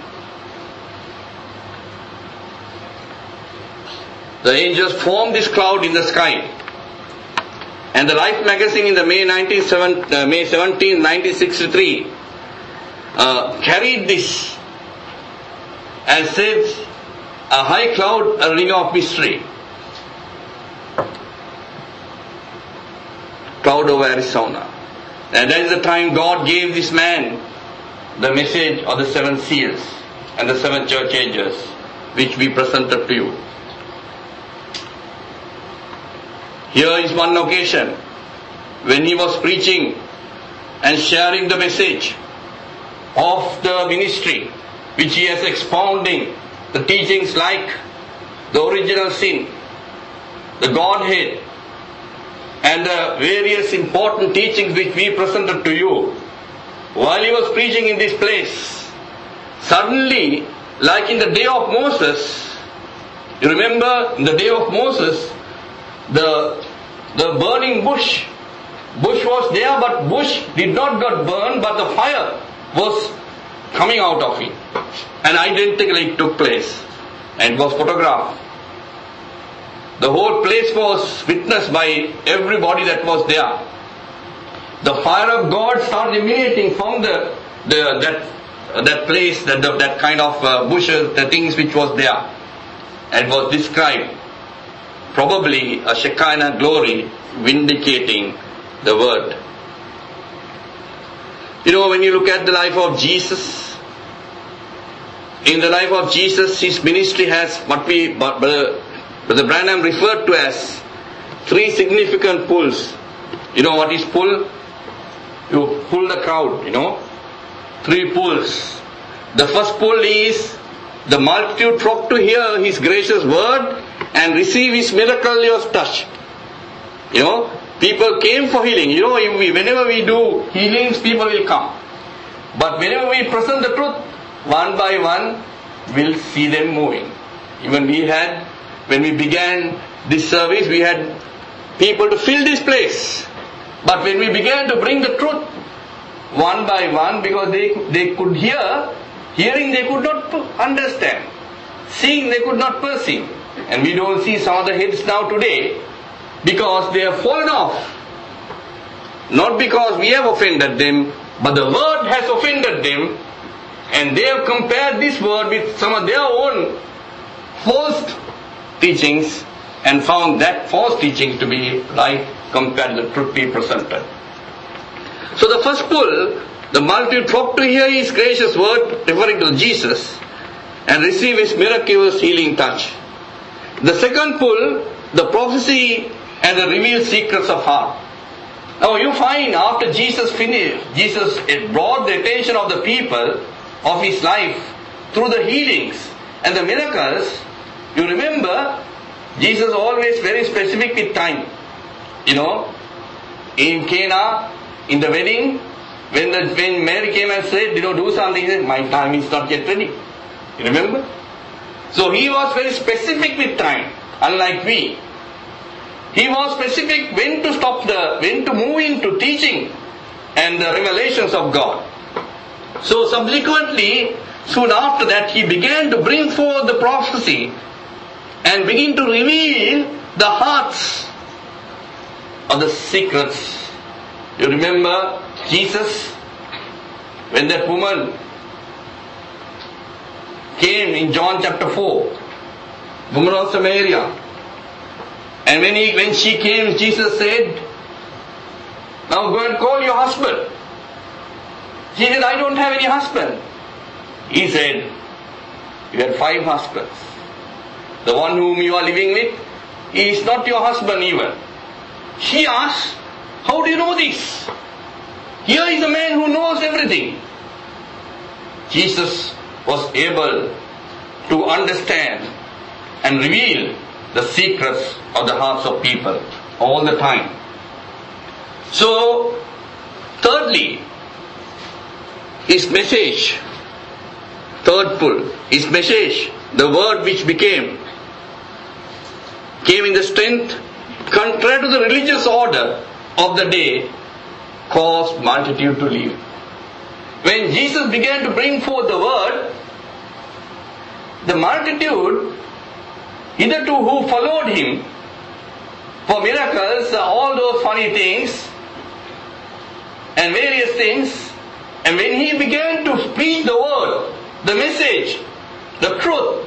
The angels formed this cloud in the sky. And the Life magazine in the May seventeenth, nineteen sixty-three uh, carried this and said, a high cloud, a ring of mystery. Cloud over Arizona. And that is the time God gave this man the message of the seven seals and the seven church ages which we presented to you. Here is one occasion when he was preaching and sharing the message of the ministry which he is expounding the teachings like the original sin, the Godhead, and the various important teachings which we presented to you. While he was preaching in this place, suddenly, like in the day of Moses, you remember in the day of Moses, the the burning bush, bush was there, but bush did not get burned, but the fire was coming out of it. And identically it took place, and it was photographed. The whole place was witnessed by everybody that was there. the fire of God started emanating from the, the that uh, that place, that the, that kind of uh, bushes, the things which was there, and was described probably a Shekinah glory vindicating the word. You know, when you look at the life of Jesus, in the life of Jesus, his ministry has what we, Brother Branham referred to as three significant pulls. You know what is pull? You pull the crowd, you know. Three pulls. The first pull is the multitude flock to hear his gracious word and receive his miraculous touch. You know, people came for healing. You know, if we, whenever we do healings, people will come. But whenever we present the truth, one by one, we'll see them moving. Even we had, when we began this service, we had people to fill this place. But when we began to bring the truth, one by one, because they, they could hear, hearing they could not understand. Seeing they could not perceive. And we don't see some of the heads now today, because they have fallen off. Not because we have offended them, but the word has offended them, and they have compared this word with some of their own false teachings, and found that false teaching to be right compared to the truth we presented. So the first pull, the multitude flocked to hear his gracious word, referring to Jesus, and receive his miraculous healing touch. The second pull, the prophecy and the revealed secrets of heart. Now you find after Jesus finished, Jesus brought the attention of the people of his life through the healings and the miracles. You remember, Jesus always very specific with time. You know, in Cana, in the wedding, when the when Mary came and said, you know, do something, he said, my time is not yet ready. You remember? So he was very specific with time, unlike we. He was specific when to stop the, when to move into teaching and the revelations of God. So subsequently, soon after that, he began to bring forth the prophecy and begin to reveal the hearts of the secrets. You remember Jesus, when that woman came in John chapter four, woman of Samaria, and when he when she came, Jesus said, now go and call your husband. She said, I don't have any husband. He said, you had five husbands. The one whom you are living with, he is not your husband even. She asked, how do you know this? Here is a man who knows everything. Jesus was able to understand and reveal the secrets of the hearts of people all the time. So, thirdly, his message, third pull, his message, the word which became, came in the strength contrary to the religious order of the day, caused multitude to leave. When Jesus began to bring forth the word, the multitude, hitherto who followed him for miracles, all those funny things and various things, and when he began to preach the word, the message, the truth,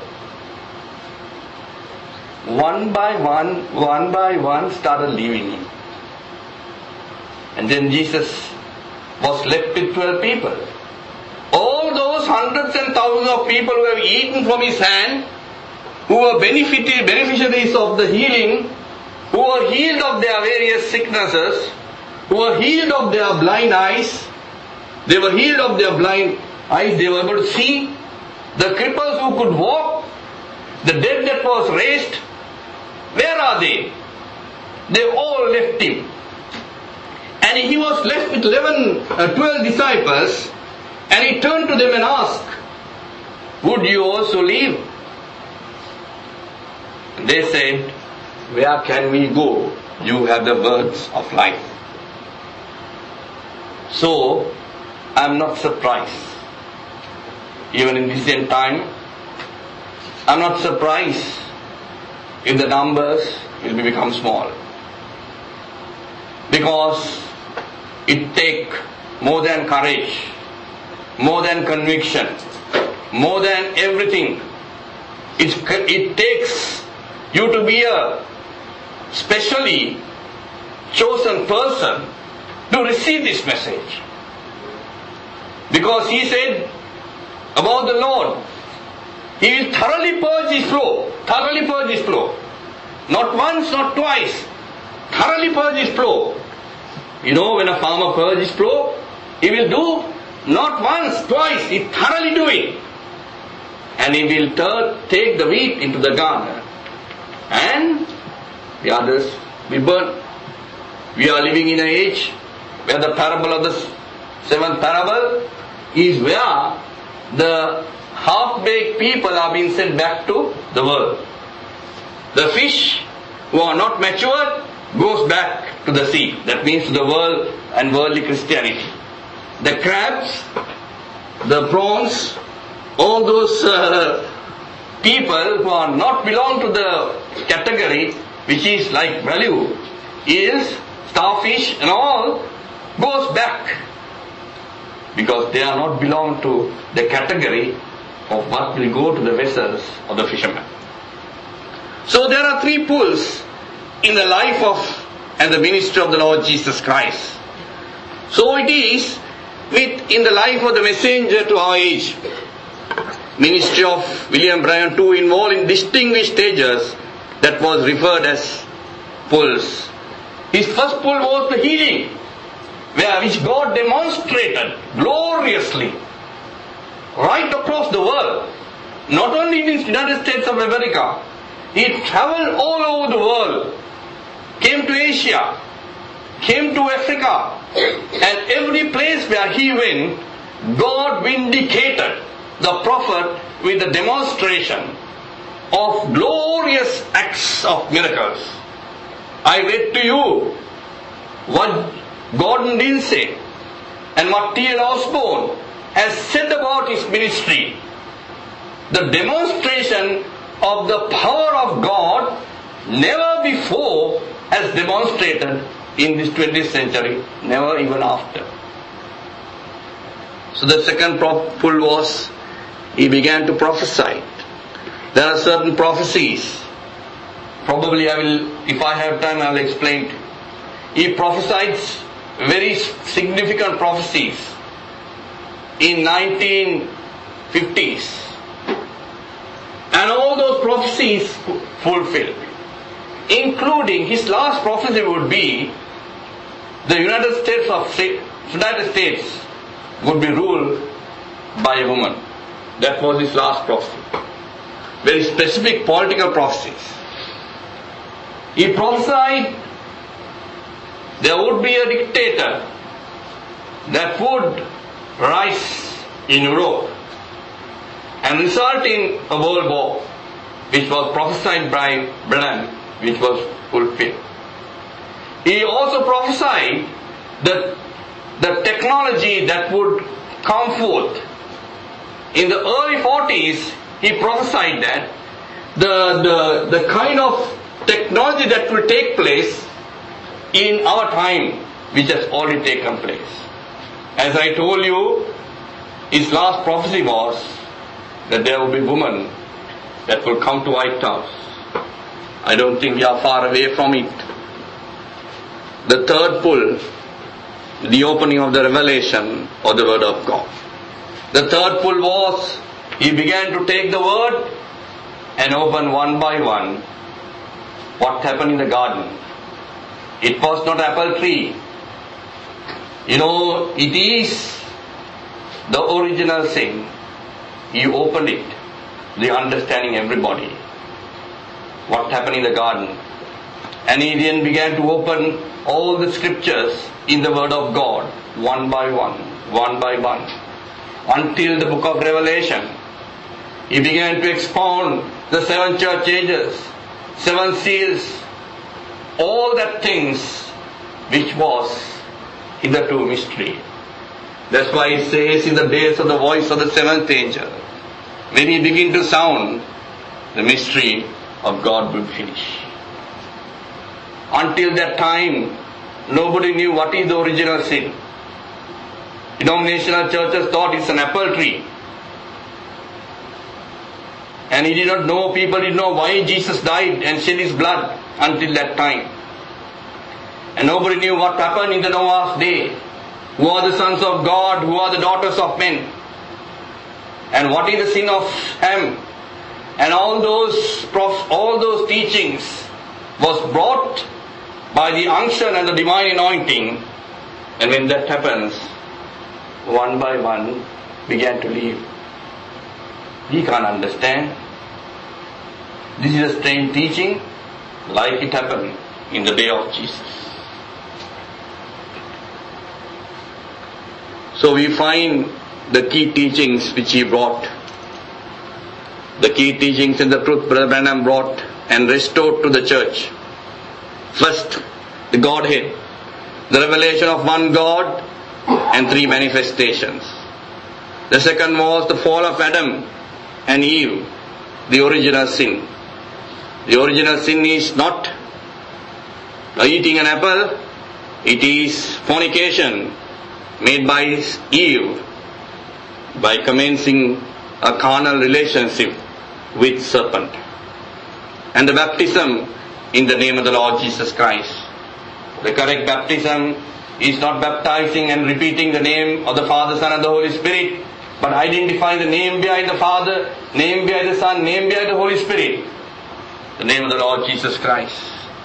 one by one, one by one started leaving him. And then Jesus was left with twelve people. All those hundreds and thousands of people who have eaten from his hand, who were benefited, beneficiaries of the healing, who were healed of their various sicknesses, who were healed of their blind eyes, they were healed of their blind eyes, they were able to see, the cripples who could walk, the dead that was raised, where are they? They all left him. And he was left with eleven, uh, twelve disciples, and he turned to them and asked, would you also leave? They said, where can we go? You have the words of life. So, I am not surprised. Even in recent time, I am not surprised if the numbers will become small. Because it takes more than courage, more than conviction, more than everything. It, it takes you to be a specially chosen person to receive this message. Because he said about the Lord, he will thoroughly purge his flow, thoroughly purge his flow. Not once, not twice, thoroughly purge his flow. You know, when a farmer purges his flow, he will do not once, twice, he thoroughly do it. And he will tur- take the wheat into the garner. And the others will burn. We are living in an age where the parable of the seventh parable is where the half-baked people are being sent back to the world. The fish who are not matured goes back to the sea. That means to the world and worldly Christianity. The crabs, the prawns, all those uh, people who are not belong to the category which is like value, is starfish and all, goes back because they are not belong to the category of what will go to the vessels of the fishermen. So there are three pulls in the life of and the ministry of the Lord Jesus Christ. So it is with in the life of the messenger to our age. Ministry of William Bryan too involved in distinguished stages that was referred as pulls. His first pull was the healing, where which God demonstrated gloriously right across the world. Not only in the United States of America, he traveled all over the world, came to Asia, came to Africa, and every place where he went, God vindicated the prophet with the demonstration of glorious acts of miracles. I read to you what Gordon Lindsay and what T L Osborne has said about his ministry. The demonstration of the power of God never before has demonstrated in this twentieth century, never even after. So the second pull was he began to prophesy. There are certain prophecies. Probably I will, if I have time, I will explain to you. He prophesied very significant prophecies in nineteen fifties. And all those prophecies fulfilled. Including his last prophecy would be the United States of United States would be ruled by a woman. That was his last prophecy. Very specific political prophecies. He prophesied there would be a dictator that would rise in Europe and result in a world war, which was prophesied by Branham, which was fulfilled. He also prophesied that the technology that would come forth. In the early forties, he prophesied that the, the, the kind of technology that will take place in our time, which has already taken place. As I told you, his last prophecy was that there will be women that will come to White House. I don't think we are far away from it. The third pull, the opening of the revelation of the Word of God. The third pull was he began to take the Word and open one by one what happened in the garden. It was not apple tree. You know, it is the original thing. He opened it, the understanding everybody. What happened in the garden. And he then began to open all the scriptures in the Word of God, one by one, one by one, until the book of Revelation. He began to expound the seven church ages, seven seals, all that things which was hitherto mystery. That's why it says in the days of the voice of the seventh angel, when he begin to sound, the mystery of God will finish. Until that time, nobody knew what is the original sin. Denominational churches thought it's an apple tree. And he did not know, people did not know why Jesus died and shed his blood until that time. And nobody knew what happened in the Noah's day. Who are the sons of God? Who are the daughters of men? And what is the sin of Ham? And all those all those teachings was brought by the unction and the divine anointing. And when that happens, one by one began to leave. He can't understand. This is a strange teaching, like it happened in the day of Jesus. So we find the key teachings which he brought. The key teachings and the truth Brother Branham brought and restored to the church. First, the Godhead. The revelation of one God and three manifestations. The second was the fall of Adam and Eve, the original sin. The original sin is not eating an apple, it is fornication made by Eve by commencing a carnal relationship with serpent. And the baptism in the name of the Lord Jesus Christ. The correct baptism is not baptizing and repeating the name of the Father, Son and the Holy Spirit, but identifying the name behind the Father, name behind the Son, name behind the Holy Spirit. The name of the Lord Jesus Christ.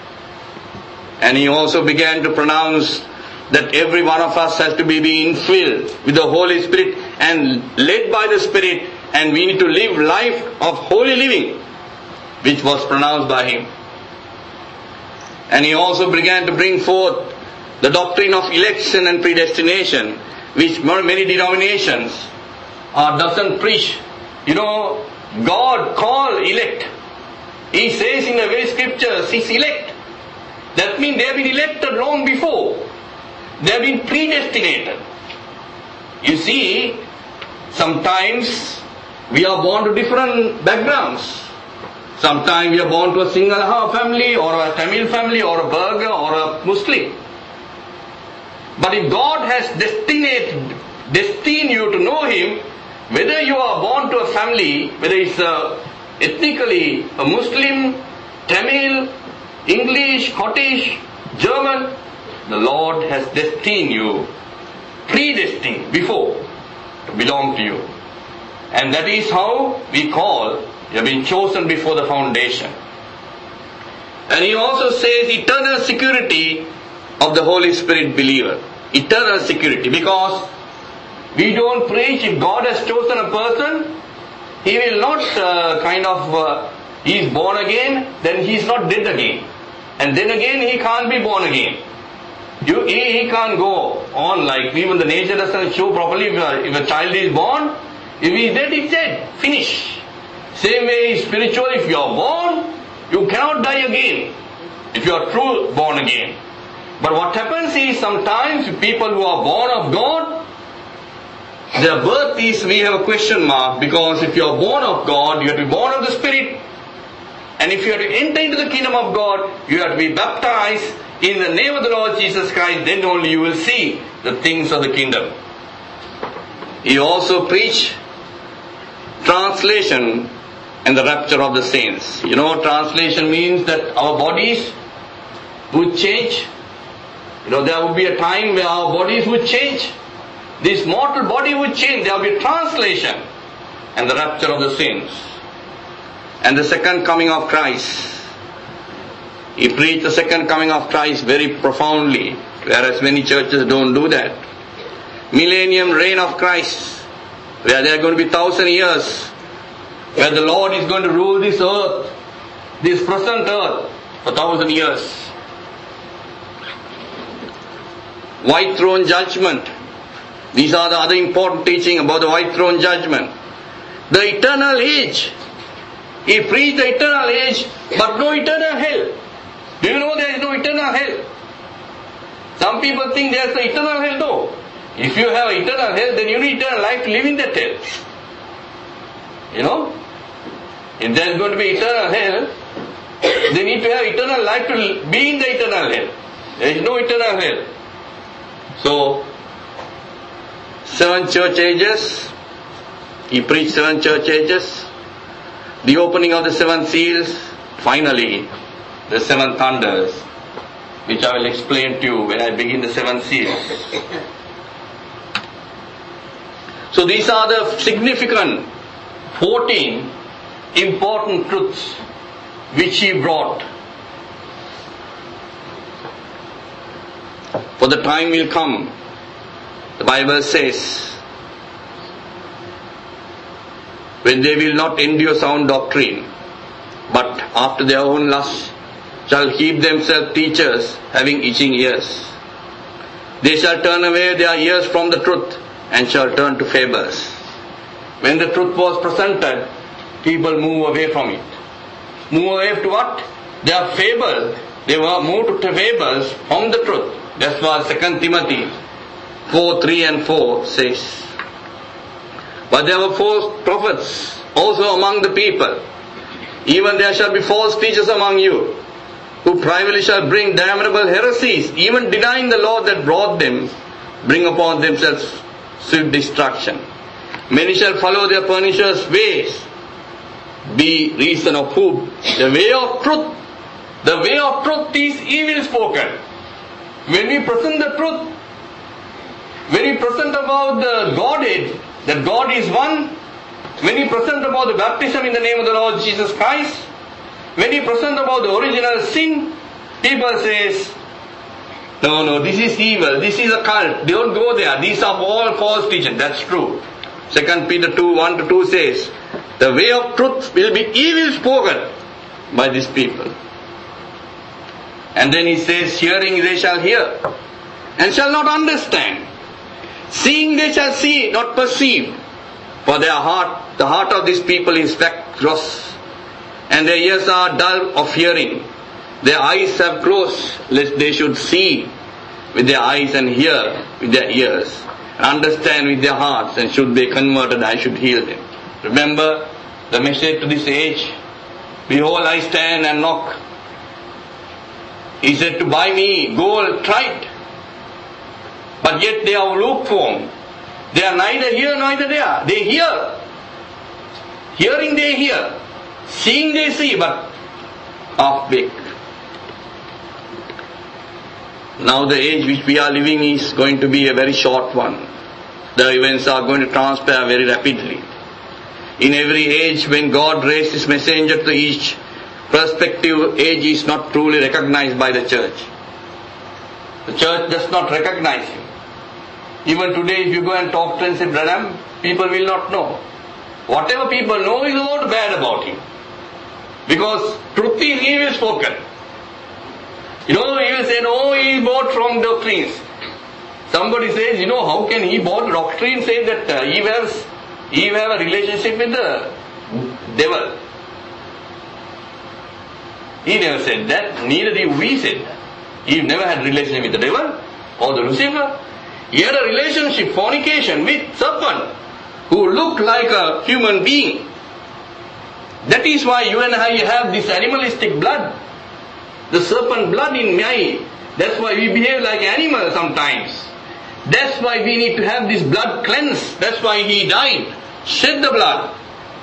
And he also began to pronounce that every one of us has to be being filled with the Holy Spirit and led by the Spirit, and we need to live life of holy living, which was pronounced by him. And he also began to bring forth the doctrine of election and predestination, which many denominations uh, doesn't preach. You know, God called elect. He says in the very scriptures, He's elect. That means they have been elected long before. They have been predestinated. You see, sometimes we are born to different backgrounds. Sometimes we are born to a Sinhala family, or a Tamil family, or a Burgher, or a Muslim. But if God has destined, destined you to know Him, whether you are born to a family, whether it's a, ethnically a Muslim, Tamil, English, Scottish, German, the Lord has destined you, predestined before, to belong to you. And that is how we call, you have been chosen before the foundation. And he also says eternal security of the Holy Spirit believer. Eternal security. Because we don't preach, if God has chosen a person, He will not uh, kind of, uh, he is born again, then he is not dead again. And then again he can't be born again. You, he, he can't go on like, even the nature doesn't show properly. If a, if a child is born, if he is dead, he is dead. Finish. Same way spiritual, if you are born, you cannot die again. If you are true born again. But what happens is sometimes people who are born of God, their birth is, we have a question mark, because if you are born of God, you have to be born of the Spirit. And if you have to enter into the kingdom of God, you have to be baptized in the name of the Lord Jesus Christ, then only you will see the things of the kingdom. He also preached translation and the rapture of the saints. You know, translation means that our bodies would change. You know, there would be a time where our bodies would change. This mortal body would change. There will be a translation and the rapture of the saints. And the second coming of Christ. He preached the second coming of Christ very profoundly, whereas many churches don't do that. Millennium reign of Christ, where there are going to be thousand years, where the Lord is going to rule this earth, this present earth, for thousand years. White throne judgment. These are the other important teaching about the white throne judgment. The eternal age. He preached the eternal age, but no eternal hell. Do you know there is no eternal hell? Some people think there is the eternal hell. No. If you have eternal hell, then you need eternal life to live in that hell. You know? If there is going to be eternal hell, they need to have eternal life to be in the eternal hell. There is no eternal hell. So, seven church ages, he preached seven church ages, the opening of the seven seals, finally, the seven thunders, which I will explain to you when I begin the seven seals. So these are the significant fourteen important truths which he brought. For the time will come, the Bible says, when they will not endure sound doctrine, but after their own lust shall heap themselves teachers having itching ears. They shall turn away their ears from the truth and shall turn to fables. When the truth was presented, people move away from it. Move away to what? They are fables. They were moved to fables from the truth. That's what Second Timothy four, three and four says. But there were false prophets also among the people. Even there shall be false teachers among you, who privately shall bring damnable heresies, even denying the Lord that brought them, bring upon themselves swift destruction. Many shall follow their pernicious ways. Be reason of who? The way of truth. The way of truth is evil spoken. When we present the truth, when we present about the Godhead, that God is one, when we present about the baptism in the name of the Lord Jesus Christ, when we present about the original sin, people says, no, no, this is evil, this is a cult, don't go there, these are all false teaching. That's true. Second Peter two, one to two says, the way of truth will be evil spoken by these people. And then he says, hearing they shall hear, and shall not understand. Seeing they shall see, not perceive. For their heart, the heart of these people is waxed gross, and their ears are dull of hearing. Their eyes have closed, lest they should see with their eyes and hear with their ears, and understand with their hearts, and should they converted, I should heal them. Remember the message to this age? Behold, I stand and knock. He said to buy me gold, try it. But yet they are lukewarm. They are neither here neither there. They hear. Hearing they hear. Seeing they see, but half-baked. Now the age which we are living is going to be a very short one. The events are going to transpire very rapidly. In every age, when God raised His messenger to each prospective age, is not truly recognized by the church. The church does not recognize Him. Even today, if you go and talk to him and say, Branham, people will not know. Whatever people know is all bad about him. Because truth is evil spoken. You know, he will say, no, he bought wrong doctrines. Somebody says, you know, how can he bought doctrine, say that uh, Eve has, Eve have a relationship with the devil. He never said that. Neither did we said that. Eve never had relationship with the devil or the Lucifer. He had a relationship, fornication with serpent, who looked like a human being. That is why you and I have this animalistic blood. The serpent blood in me. That's why we behave like animals sometimes. That's why we need to have this blood cleansed. That's why he died. Shed the blood.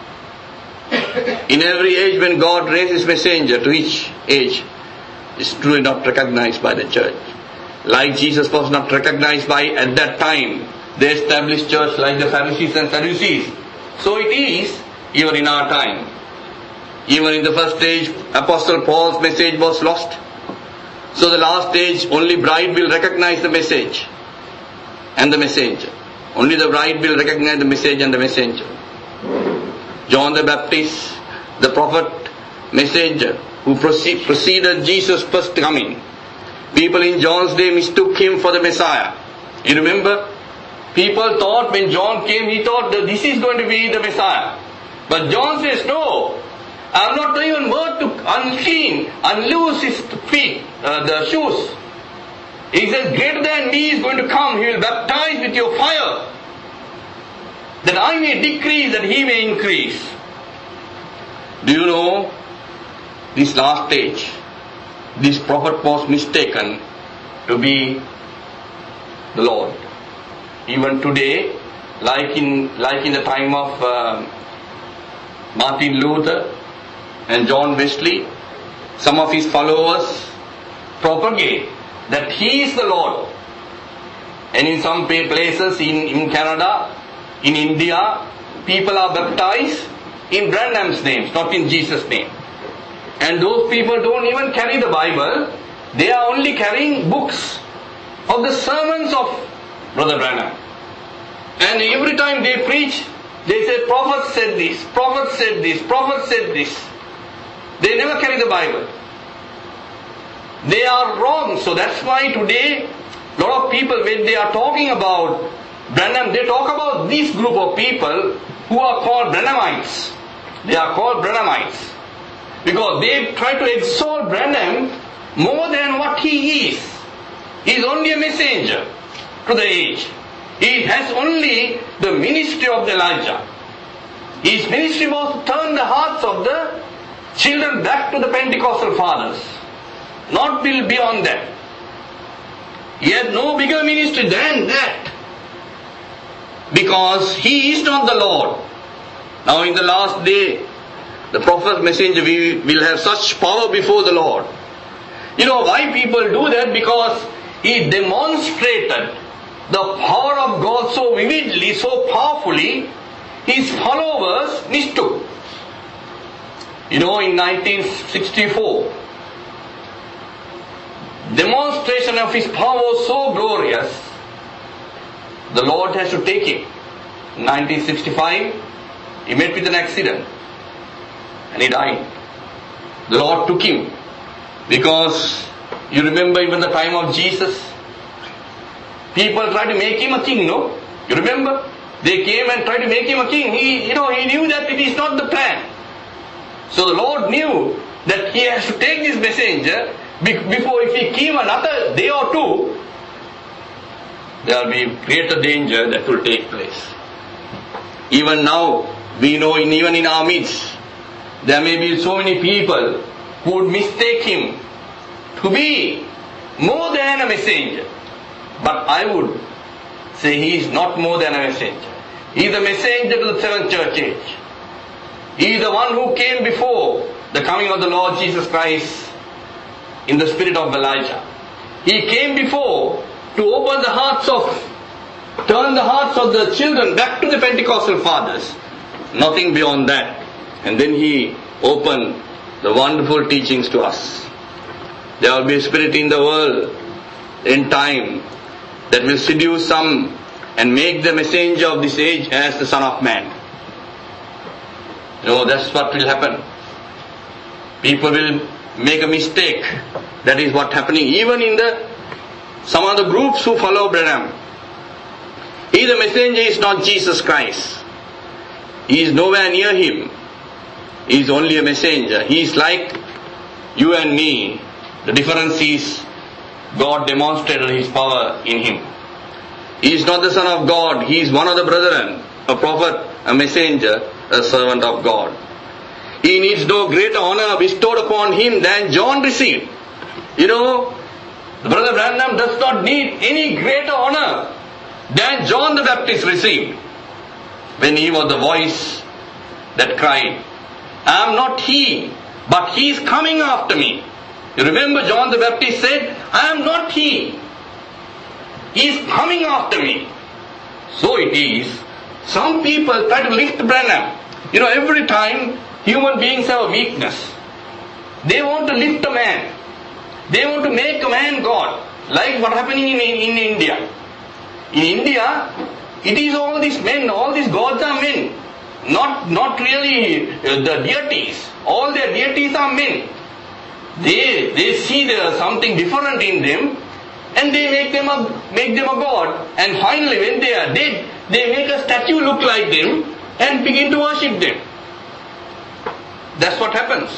In every age when God raised His messenger to each age, is truly not recognized by the church. Like Jesus was not recognized by, at that time, the established church like the Pharisees and Sadducees. So it is even in our time. Even in the first age, Apostle Paul's message was lost. So the last age, only bride will recognize the message and the messenger. Only the bride will recognize the message and the messenger. John the Baptist, the prophet, messenger, who preceded Jesus' first coming. People in John's day mistook him for the Messiah. You remember? People thought when John came, he thought that this is going to be the Messiah. But John says, no, I am not even worth to unclean, unloose his feet, uh, the shoes. He says, greater than me is going to come. He will baptize with your fire, that I may decrease, that he may increase. Do you know, this last stage, this prophet was mistaken to be the Lord. Even today, like in like in the time of uh, Martin Luther and John Wesley, some of his followers propagate that he is the Lord. And in some places in, in Canada, in India, people are baptized in Branham's name, not in Jesus' name. And those people don't even carry the Bible. They are only carrying books of the sermons of Brother Branham. And every time they preach, they say, prophet said this, prophet said this, prophet said this. They never carry the Bible. They are wrong. So that's why today, a lot of people, when they are talking about Branham, they talk about this group of people who are called Branhamites. They are called Branhamites. Because they try to exalt Branham more than what he is. He is only a messenger to the age. He has only the ministry of Elijah. His ministry was to turn the hearts of the children back to the Pentecostal fathers. Not beyond that. He had no bigger ministry than that. Because he is not the Lord. Now in the last day, the prophet messenger will have such power before the Lord. You know why people do that? Because he demonstrated the power of God so vividly, so powerfully, his followers mistook. You know, in nineteen sixty-four, demonstration of his power was so glorious, the Lord has to take him. In nineteen sixty-five, he met with an accident and he died. The Lord took him because, you remember even the time of Jesus, people tried to make him a king, no? You remember? They came and tried to make him a king. He, you know, he knew that it is not the plan. So the Lord knew that he has to take this messenger before, if he came another day or two, there will be greater danger that will take place. Even now, we know in, even in our midst, there may be so many people who would mistake him to be more than a messenger. But I would say he is not more than a messenger. He is a messenger to the seventh church age. He is the one who came before the coming of the Lord Jesus Christ in the spirit of Elijah. He came before to open the hearts of, turn the hearts of the children back to the Pentecostal fathers. Nothing beyond that. And then he opened the wonderful teachings to us. There will be a spirit in the world, in time, that will seduce some and make the messenger of this age as the Son of Man. You know, that's what will happen. People will make a mistake. That is what happening even in the some of the groups who follow Branham. He, the messenger, is not Jesus Christ. He is nowhere near him. He is only a messenger. He is like you and me. The difference is God demonstrated his power in him. He is not the Son of God. He is one of the brethren, a prophet, a messenger, a servant of God. He needs no greater honor bestowed upon him than John received. You know, Brother Branham does not need any greater honor than John the Baptist received when he was the voice that cried, I am not he, but he is coming after me. You remember John the Baptist said, I am not he. He is coming after me. So it is. Some people try to lift Branham. You know, every time human beings have a weakness. They want to lift a man. They want to make a man God. Like what happening in, in, in India. In India, it is all these men, all these gods are men. Not, not really the deities. All their deities are men. They, they see there is something different in them and they make them a, make them a god. And finally when they are dead, they make a statue look like them and begin to worship them. That's what happens.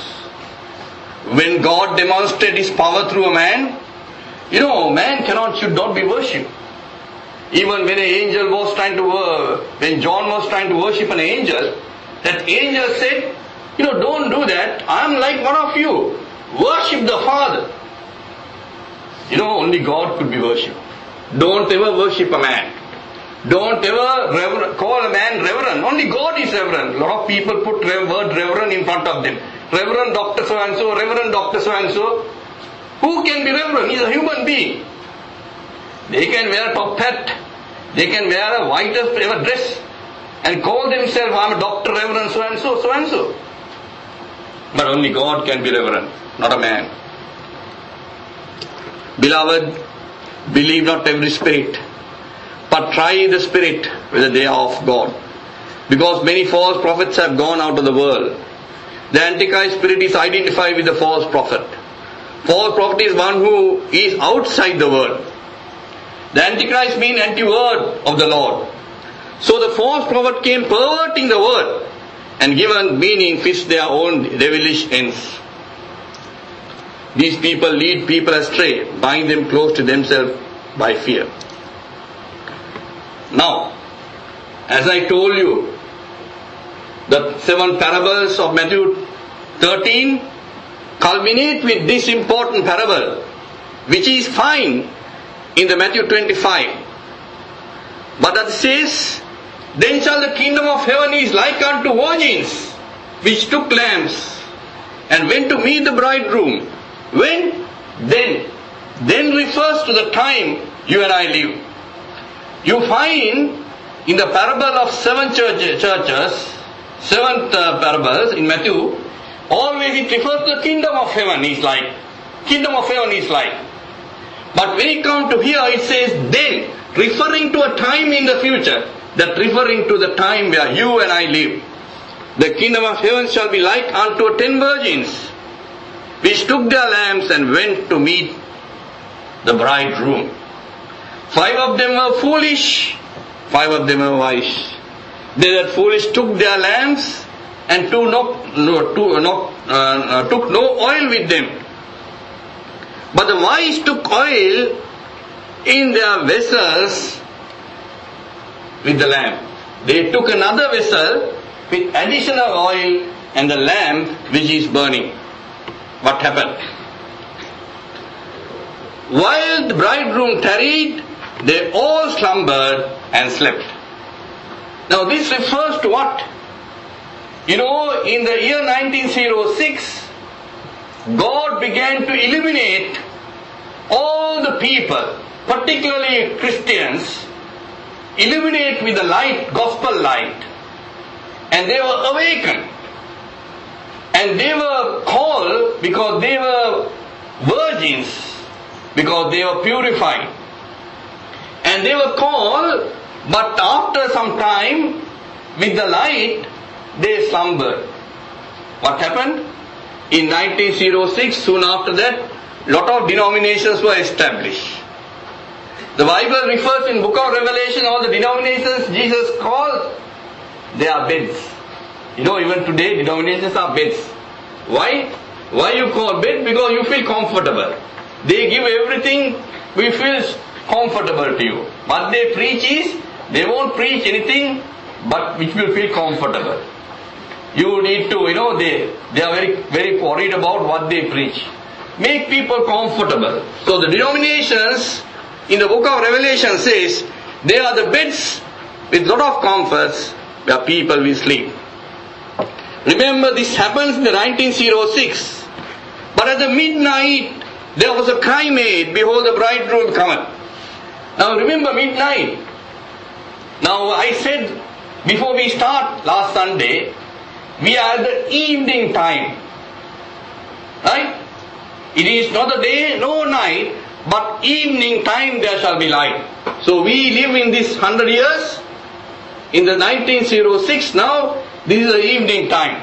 When God demonstrates his power through a man, you know, man cannot, should not be worshipped. Even when an angel was trying to, uh, when John was trying to worship an angel, that angel said, you know, don't do that. I am like one of you. Worship the Father. You know, only God could be worshipped. Don't ever worship a man. Don't ever rever- call a man reverend. Only God is reverend. A lot of people put rev- word reverend in front of them. Reverend Doctor so and so, Reverend Doctor so and so. Who can be reverend? He's a human being. They can wear a top hat. They can wear a whitest ever dress and call themselves, I'm a doctor, reverend so and so, so and so. But only God can be reverend, not a man. Beloved, believe not every spirit, but try the spirit whether they are of God. Because many false prophets have gone out of the world. The Antichrist spirit is identified with the false prophet. False prophet is one who is outside the world. The Antichrist means anti-word of the Lord. So the false prophet came perverting the word and given meaning fits their own devilish ends. These people lead people astray, bind them close to themselves by fear. Now, as I told you, the seven parables of Matthew thirteen culminate with this important parable, which is found in the Matthew twenty-five. But that says, then shall the kingdom of heaven is like unto virgins, which took lamps, and went to meet the bridegroom. When? Then. Then refers to the time you and I live. You find in the parable of seven churches, churches seven uh, parables in Matthew, always it refers to the kingdom of heaven is like. Kingdom of heaven is like. But when it comes to here, it says then, referring to a time in the future, that referring to the time where you and I live. The kingdom of heaven shall be like unto ten virgins, which took their lamps and went to meet the bridegroom. Five of them were foolish, five of them were wise. They that foolish took their lamps and took no, no, took, no, uh, took no oil with them. But the wise took oil in their vessels with the lamp. They took another vessel with additional oil and the lamp which is burning. What happened? While the bridegroom tarried, they all slumbered and slept. Now this refers to what? You know, in the year nineteen oh six, God began to illuminate all the people, particularly Christians, illuminate with the light, gospel light. And they were awakened. And they were called because they were virgins, because they were purified. And they were called, but after some time, with the light, they slumbered. What happened? In nineteen oh six, soon after that, lot of denominations were established. The Bible refers in book of Revelation, all the denominations Jesus called, they are beds. You know, even today, denominations are beds. Why? Why you call bed? Because you feel comfortable. They give everything, we feel comfortable to you. What they preach is, they won't preach anything, but which will feel comfortable. You need to, you know, they, they are very, very worried about what they preach. Make people comfortable. So the denominations in the book of Revelation says, they are the beds with lot of comforts where people will sleep. Remember, this happens in the nineteen oh six. But at the midnight, there was a cry made, behold the bridegroom cometh. Now remember midnight. Now I said, before we start last Sunday, we are at the evening time. Right? It is not the day, no night, but evening time there shall be light. So we live in this hundred years, in the nineteen oh six now, this is the evening time.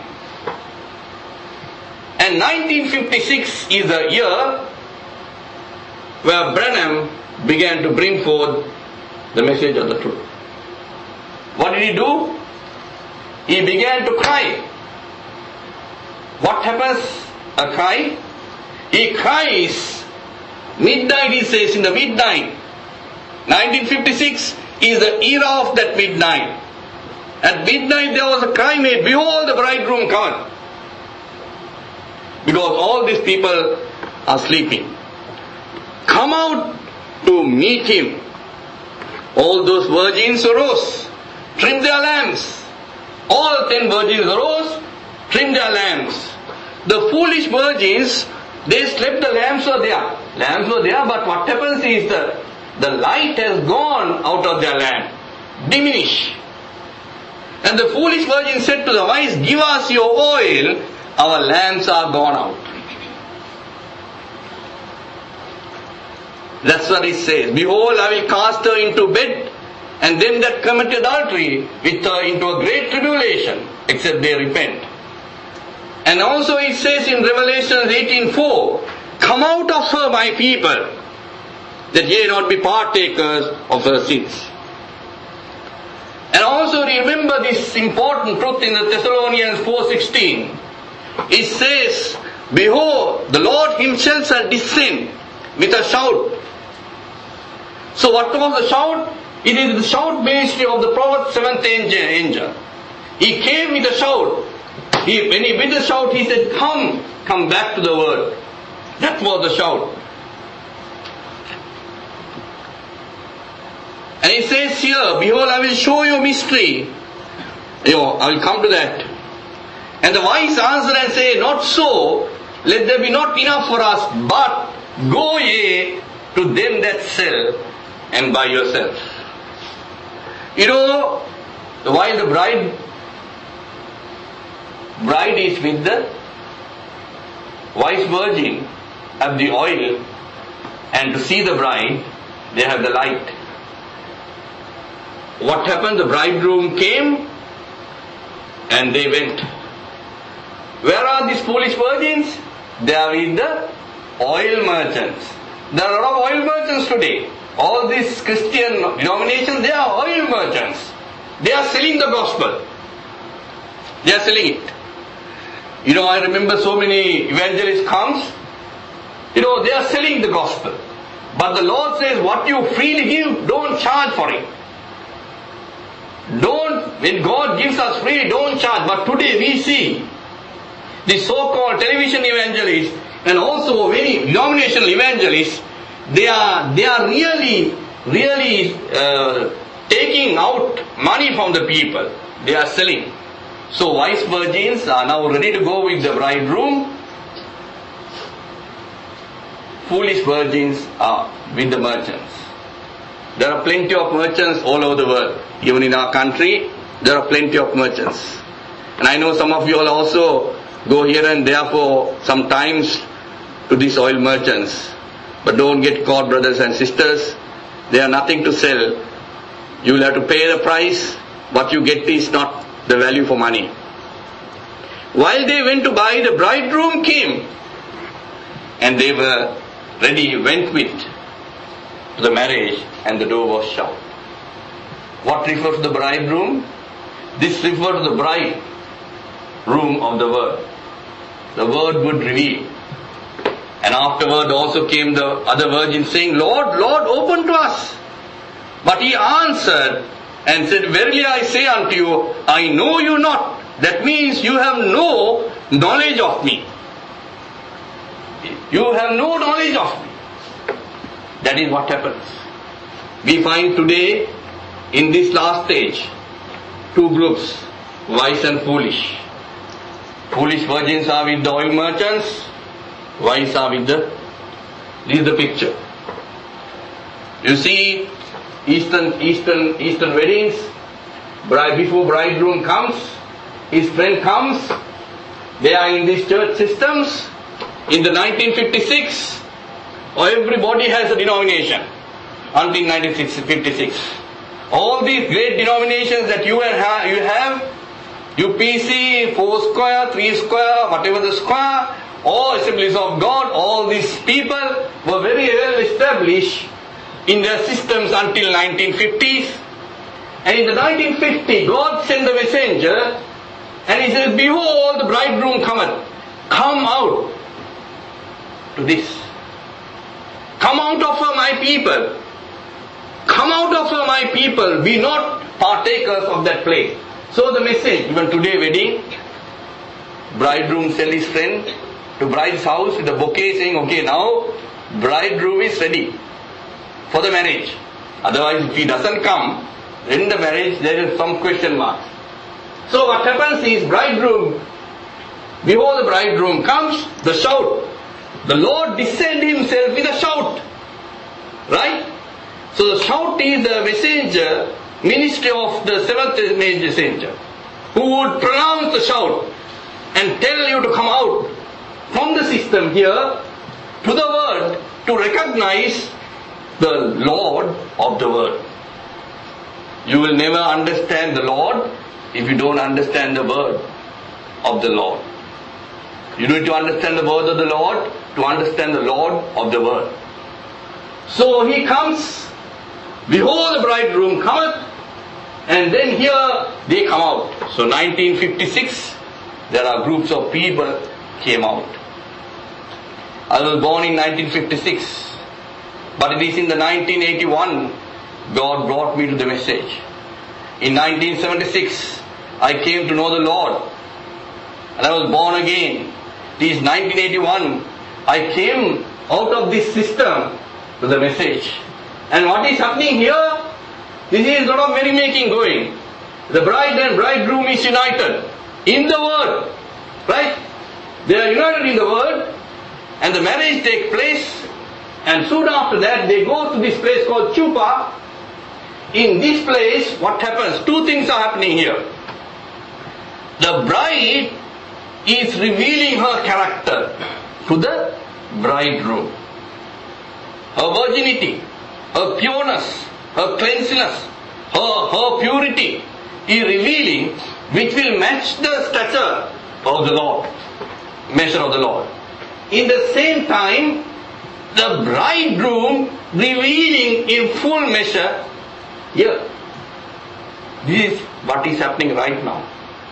And nineteen fifty-six is the year where Branham began to bring forth the message of the truth. What did he do? He began to cry. What happens? A cry? He cries. Midnight, he says, in the midnight. nineteen fifty-six is the era of that midnight. At midnight there was a cry made, behold the bridegroom cometh. Because all these people are sleeping. come out to meet him. All those virgins arose, trimmed their lamps. All ten virgins arose, trimmed their lamps. The foolish virgins, they slept, the lamps were there. Lamps were there, but what happens is the, the light has gone out of their lamp, diminished. And the foolish virgin said to the wise, give us your oil, our lamps are gone out. That's what it says. Behold, I will cast her into bed, and them that commit adultery with her into a great tribulation, except they repent. And also it says in Revelation eighteen four, come out of her, my people, that ye not be partakers of her sins. And also remember this important truth in the Thessalonians four sixteen. It says, behold, the Lord himself shall descend with a shout. So what was the shout? It is the shout ministry of the prophet, seventh angel. He came with a shout. He, when he with the shout, he said, come, come back to the word. That was the shout. And it says here, behold, I will show you a mystery. You know, I will come to that. And the wise answer and say, not so, let there be not enough for us, but go ye to them that sell, and buy yourself. You know, while the bride, bride is with the wise virgin, have the oil, and to see the bride, they have the light. What happened? The bridegroom came, and they went. Where are these foolish virgins? They are with the oil merchants. There are a lot of oil merchants today. All these Christian denominations, they are oil merchants. They are selling the gospel. They are selling it. You know, I remember so many evangelists comes. You know, they are selling the gospel. But the Lord says, what you freely give, don't charge for it. Don't, when God gives us free, don't charge. But today we see the so-called television evangelists and also many denominational evangelists, they are they are really, really uh, taking out money from the people. They are selling. So wise virgins are now ready to go with the bridegroom. Foolish virgins are with the merchants. There are plenty of merchants all over the world. Even in our country, there are plenty of merchants. And I know some of you all also go here and there for sometimes to these oil merchants. But don't get caught, brothers and sisters. They are nothing to sell. You will have to pay the price. What you get is not the value for money. While they went to buy, the bridegroom came. And they were ready, went with to the marriage, and the door was shut. What refers to the bridegroom? This refers to the bride room of the word. The word would reveal. And afterward also came the other virgin saying, Lord, Lord, open to us. But he answered and said, verily I say unto you, I know you not. That means you have no knowledge of me. You have no knowledge of me. That is what happens. We find today, in this last stage, two groups, wise and foolish. Foolish virgins are with the oil merchants, wise are with the, this is the picture. You see, Eastern, Eastern, Eastern weddings, bride, before bridegroom comes, his friend comes, they are in these church systems. In the nineteen fifty-six, everybody has a denomination until nineteen fifty-six. All these great denominations that you have, you have, U P C, four square, three square, whatever the square, all Assemblies of God, all these people were very well established in their systems until nineteen fifties. And in the nineteen fifty, God sent the messenger and he says, behold, the bridegroom cometh. Come out to this. Come out of her, my people. Come out of her, my people. Be not partakers of that place. So the message, even today wedding, bridegroom sell his friend to bride's house with a bouquet saying, okay, now bridegroom is ready for the marriage. Otherwise, if he doesn't come, in the marriage there is some question mark. So what happens is, bridegroom, behold the bridegroom comes, the shout. The Lord descend himself with a shout. Right? So the shout is the messenger, ministry of the seventh messenger, who would pronounce the shout and tell you to come out from the system here to the word to recognize the Lord of the word. You will never understand the Lord if you don't understand the word of the Lord. You need to understand the word of the Lord to understand the Lord of the word. So he comes, behold the bridegroom cometh, and then here they come out. So nineteen fifty-six, there are groups of people came out. I was born in nineteen fifty-six, but it is in the nineteen eighty-one God brought me to the message. In nineteen seventy-six, I came to know the Lord, and I was born again. It is nineteen eighty-one, I came out of this system to the message. And what is happening here? This is a lot of merrymaking going. The bride and bridegroom is united in the word. Right? They are united in the word, and the marriage takes place, and soon after that they go to this place called Chupa. In this place, what happens? Two things are happening here. The bride is revealing her character to the bridegroom. Her virginity, her pureness, her cleanliness, her, her purity is revealing, which will match the stature of the Lord, measure of the Lord. In the same time, the bridegroom revealing in full measure here. This is what is happening right now.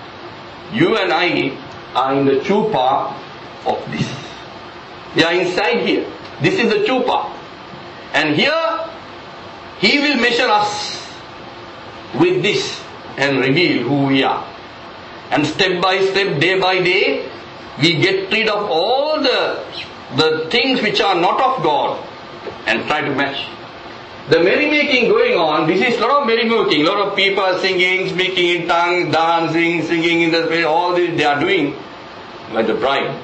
You and I are in the chupa of this. We are inside here. This is the chupa. And here, he will measure us with this and reveal who we are. And step by step, day by day, we get rid of all the, the things which are not of God and try to match. The merrymaking going on, this is a lot of merrymaking, a lot of people are singing, speaking in tongues, dancing, singing in the spirit, all this they are doing. But the bride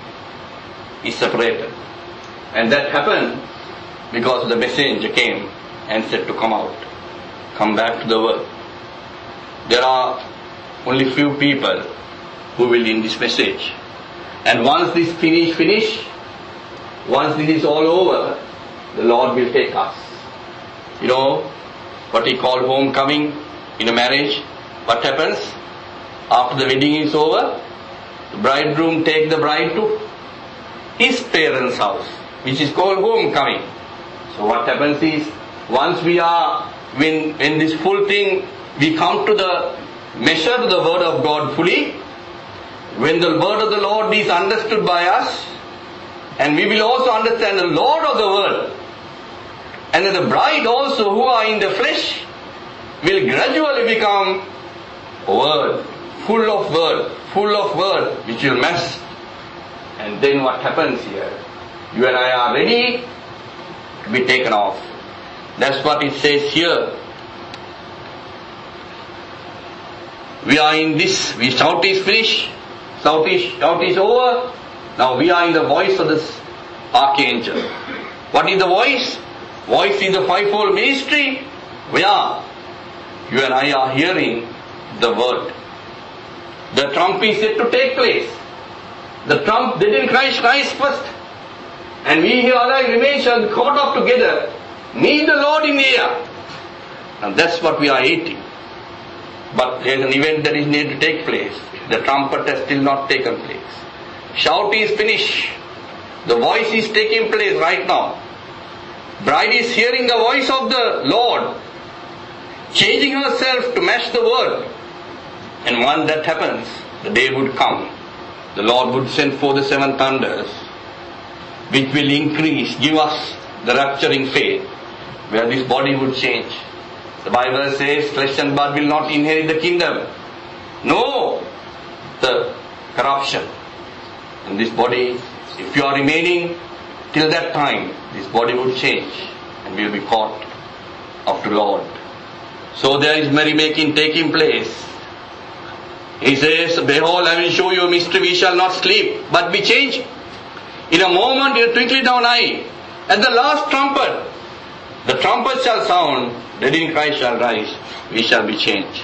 is separated. And that happened because the messenger came and said to come out, come back to the world. There are only few people who will in this message. And once this finish, finish, once this is all over, the Lord will take us. You know what he called homecoming in a marriage? What happens? After the wedding is over, the bridegroom takes the bride to his parents' house, which is called homecoming. So what happens is, once we are, when, when this full thing, we come to the measure to the word of God fully, when the word of the Lord is understood by us, and we will also understand the Lord of the world, and then the bride also who are in the flesh will gradually become a word, full of word, full of word, which will mess. And then what happens here? You and I are ready to be taken off. That's what it says here. We are in this, we shout is finished, shout is, shout is over. Now we are in the voice of this archangel. What is the voice? Voice is the fivefold ministry. We are. You and I are hearing the word. The trump is yet to take place. The trump didn't Christ rise first. And we here alive remain shall be caught up together. Meet the Lord in the air. And that's what we are eating. But there is an event that is needed to take place. The trumpet has still not taken place. Shout is finished. The voice is taking place right now. Bride is hearing the voice of the Lord, changing herself to match the word. And when that happens, the day would come. The Lord would send forth the seven thunders, which will increase, give us the rapturing faith, where this body would change. The Bible says, flesh and blood will not inherit the kingdom. No, the corruption. And this body, if you are remaining Till that time, this body would change and we will be caught up to Lord. So there is merrymaking taking place. He says, behold, I will show you a mystery, we shall not sleep, but be changed. In a moment, in a twinkling of an eye, at the last trumpet, the trumpet shall sound, dead in Christ shall rise, we shall be changed.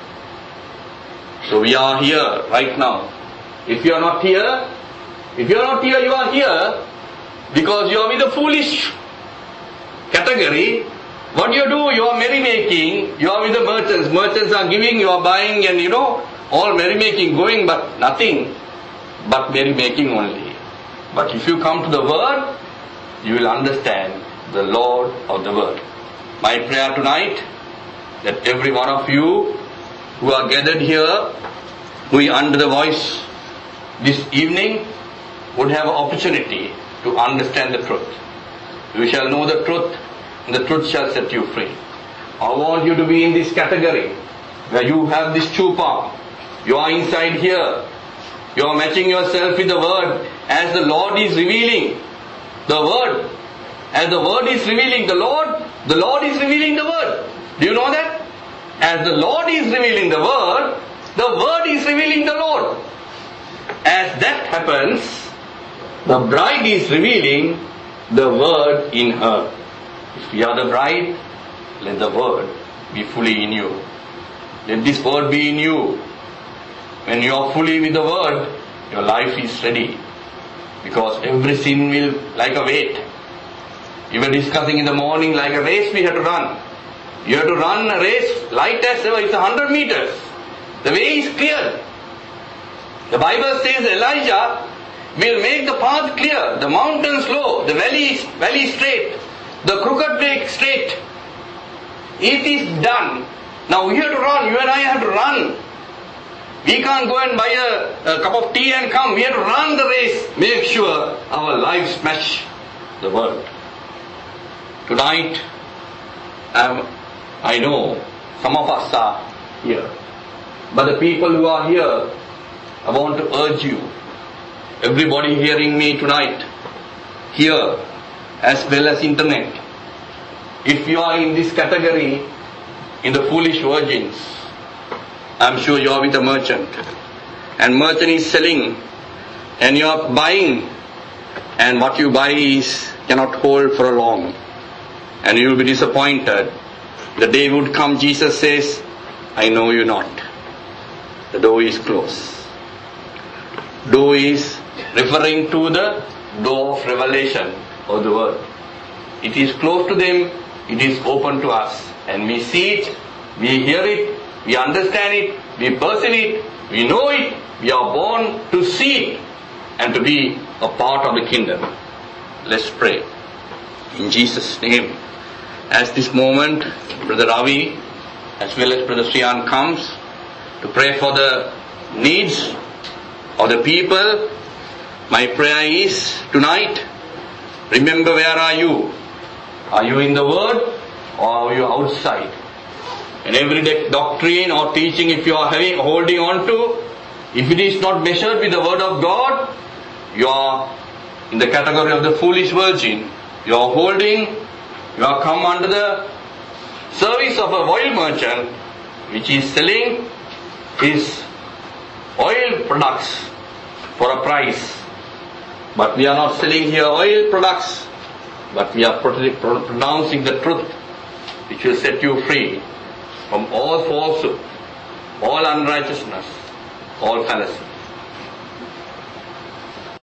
So we are here right now. If you are not here, if you are not here, you are here because you are with the foolish category. What you do, you are merrymaking, you are with the merchants. Merchants are giving, you are buying, and you know, all merrymaking going, but nothing but merrymaking only. But if you come to the Word, you will understand the Lord of the Word. My prayer tonight, that every one of you who are gathered here, who are under the voice this evening, would have an opportunity to understand the truth. You shall know the truth, and the truth shall set you free. I want you to be in this category where you have this chupa. You are inside here. You are matching yourself with the Word as the Lord is revealing the Word. As the Word is revealing the Lord, the Lord is revealing the Word. Do you know that? As the Lord is revealing the Word, the Word is revealing the Lord. As that happens, the bride is revealing the Word in her. If you are the bride, let the Word be fully in you. Let this Word be in you. When you are fully with the Word, your life is ready. Because every sin will, like a weight. You were discussing in the morning, like a race we have to run. You have to run a race, light as ever, it's a hundred meters. The way is clear. The Bible says Elijah will make the path clear, the mountains low, the valley, valley straight, the crooked way straight. It is done. Now we have to run, you and I have to run. We can't go and buy a, a cup of tea and come. We have to run the race. Make sure our lives match the Word. Tonight, um, I know some of us are here. But the people who are here, I want to urge you, everybody hearing me tonight, here as well as internet, if you are in this category, in the foolish virgins, I'm sure you are with a merchant. And merchant is selling, and you are buying, and what you buy is cannot hold for long. And you will be disappointed. The day would come, Jesus says, I know you not. The door is closed. Door is referring to the door of revelation of the Word. It is closed to them, it is open to us. And we see it, we hear it, we understand it, we perceive it, we know it, we are born to see it and to be a part of the kingdom. Let's pray. In Jesus' name. As this moment, Brother Ravi, as well as Brother Sriyan comes to pray for the needs of the people, my prayer is tonight, remember where are you? Are you in the Word or are you outside? And every doctrine or teaching if you are having, holding on to, if it is not measured with the Word of God, you are in the category of the foolish virgin. You are holding, you are come under the service of a oil merchant which is selling his oil products for a price. But we are not selling here oil products, but we are pronouncing the truth which will set you free from all falsehood, all unrighteousness, all fallacy.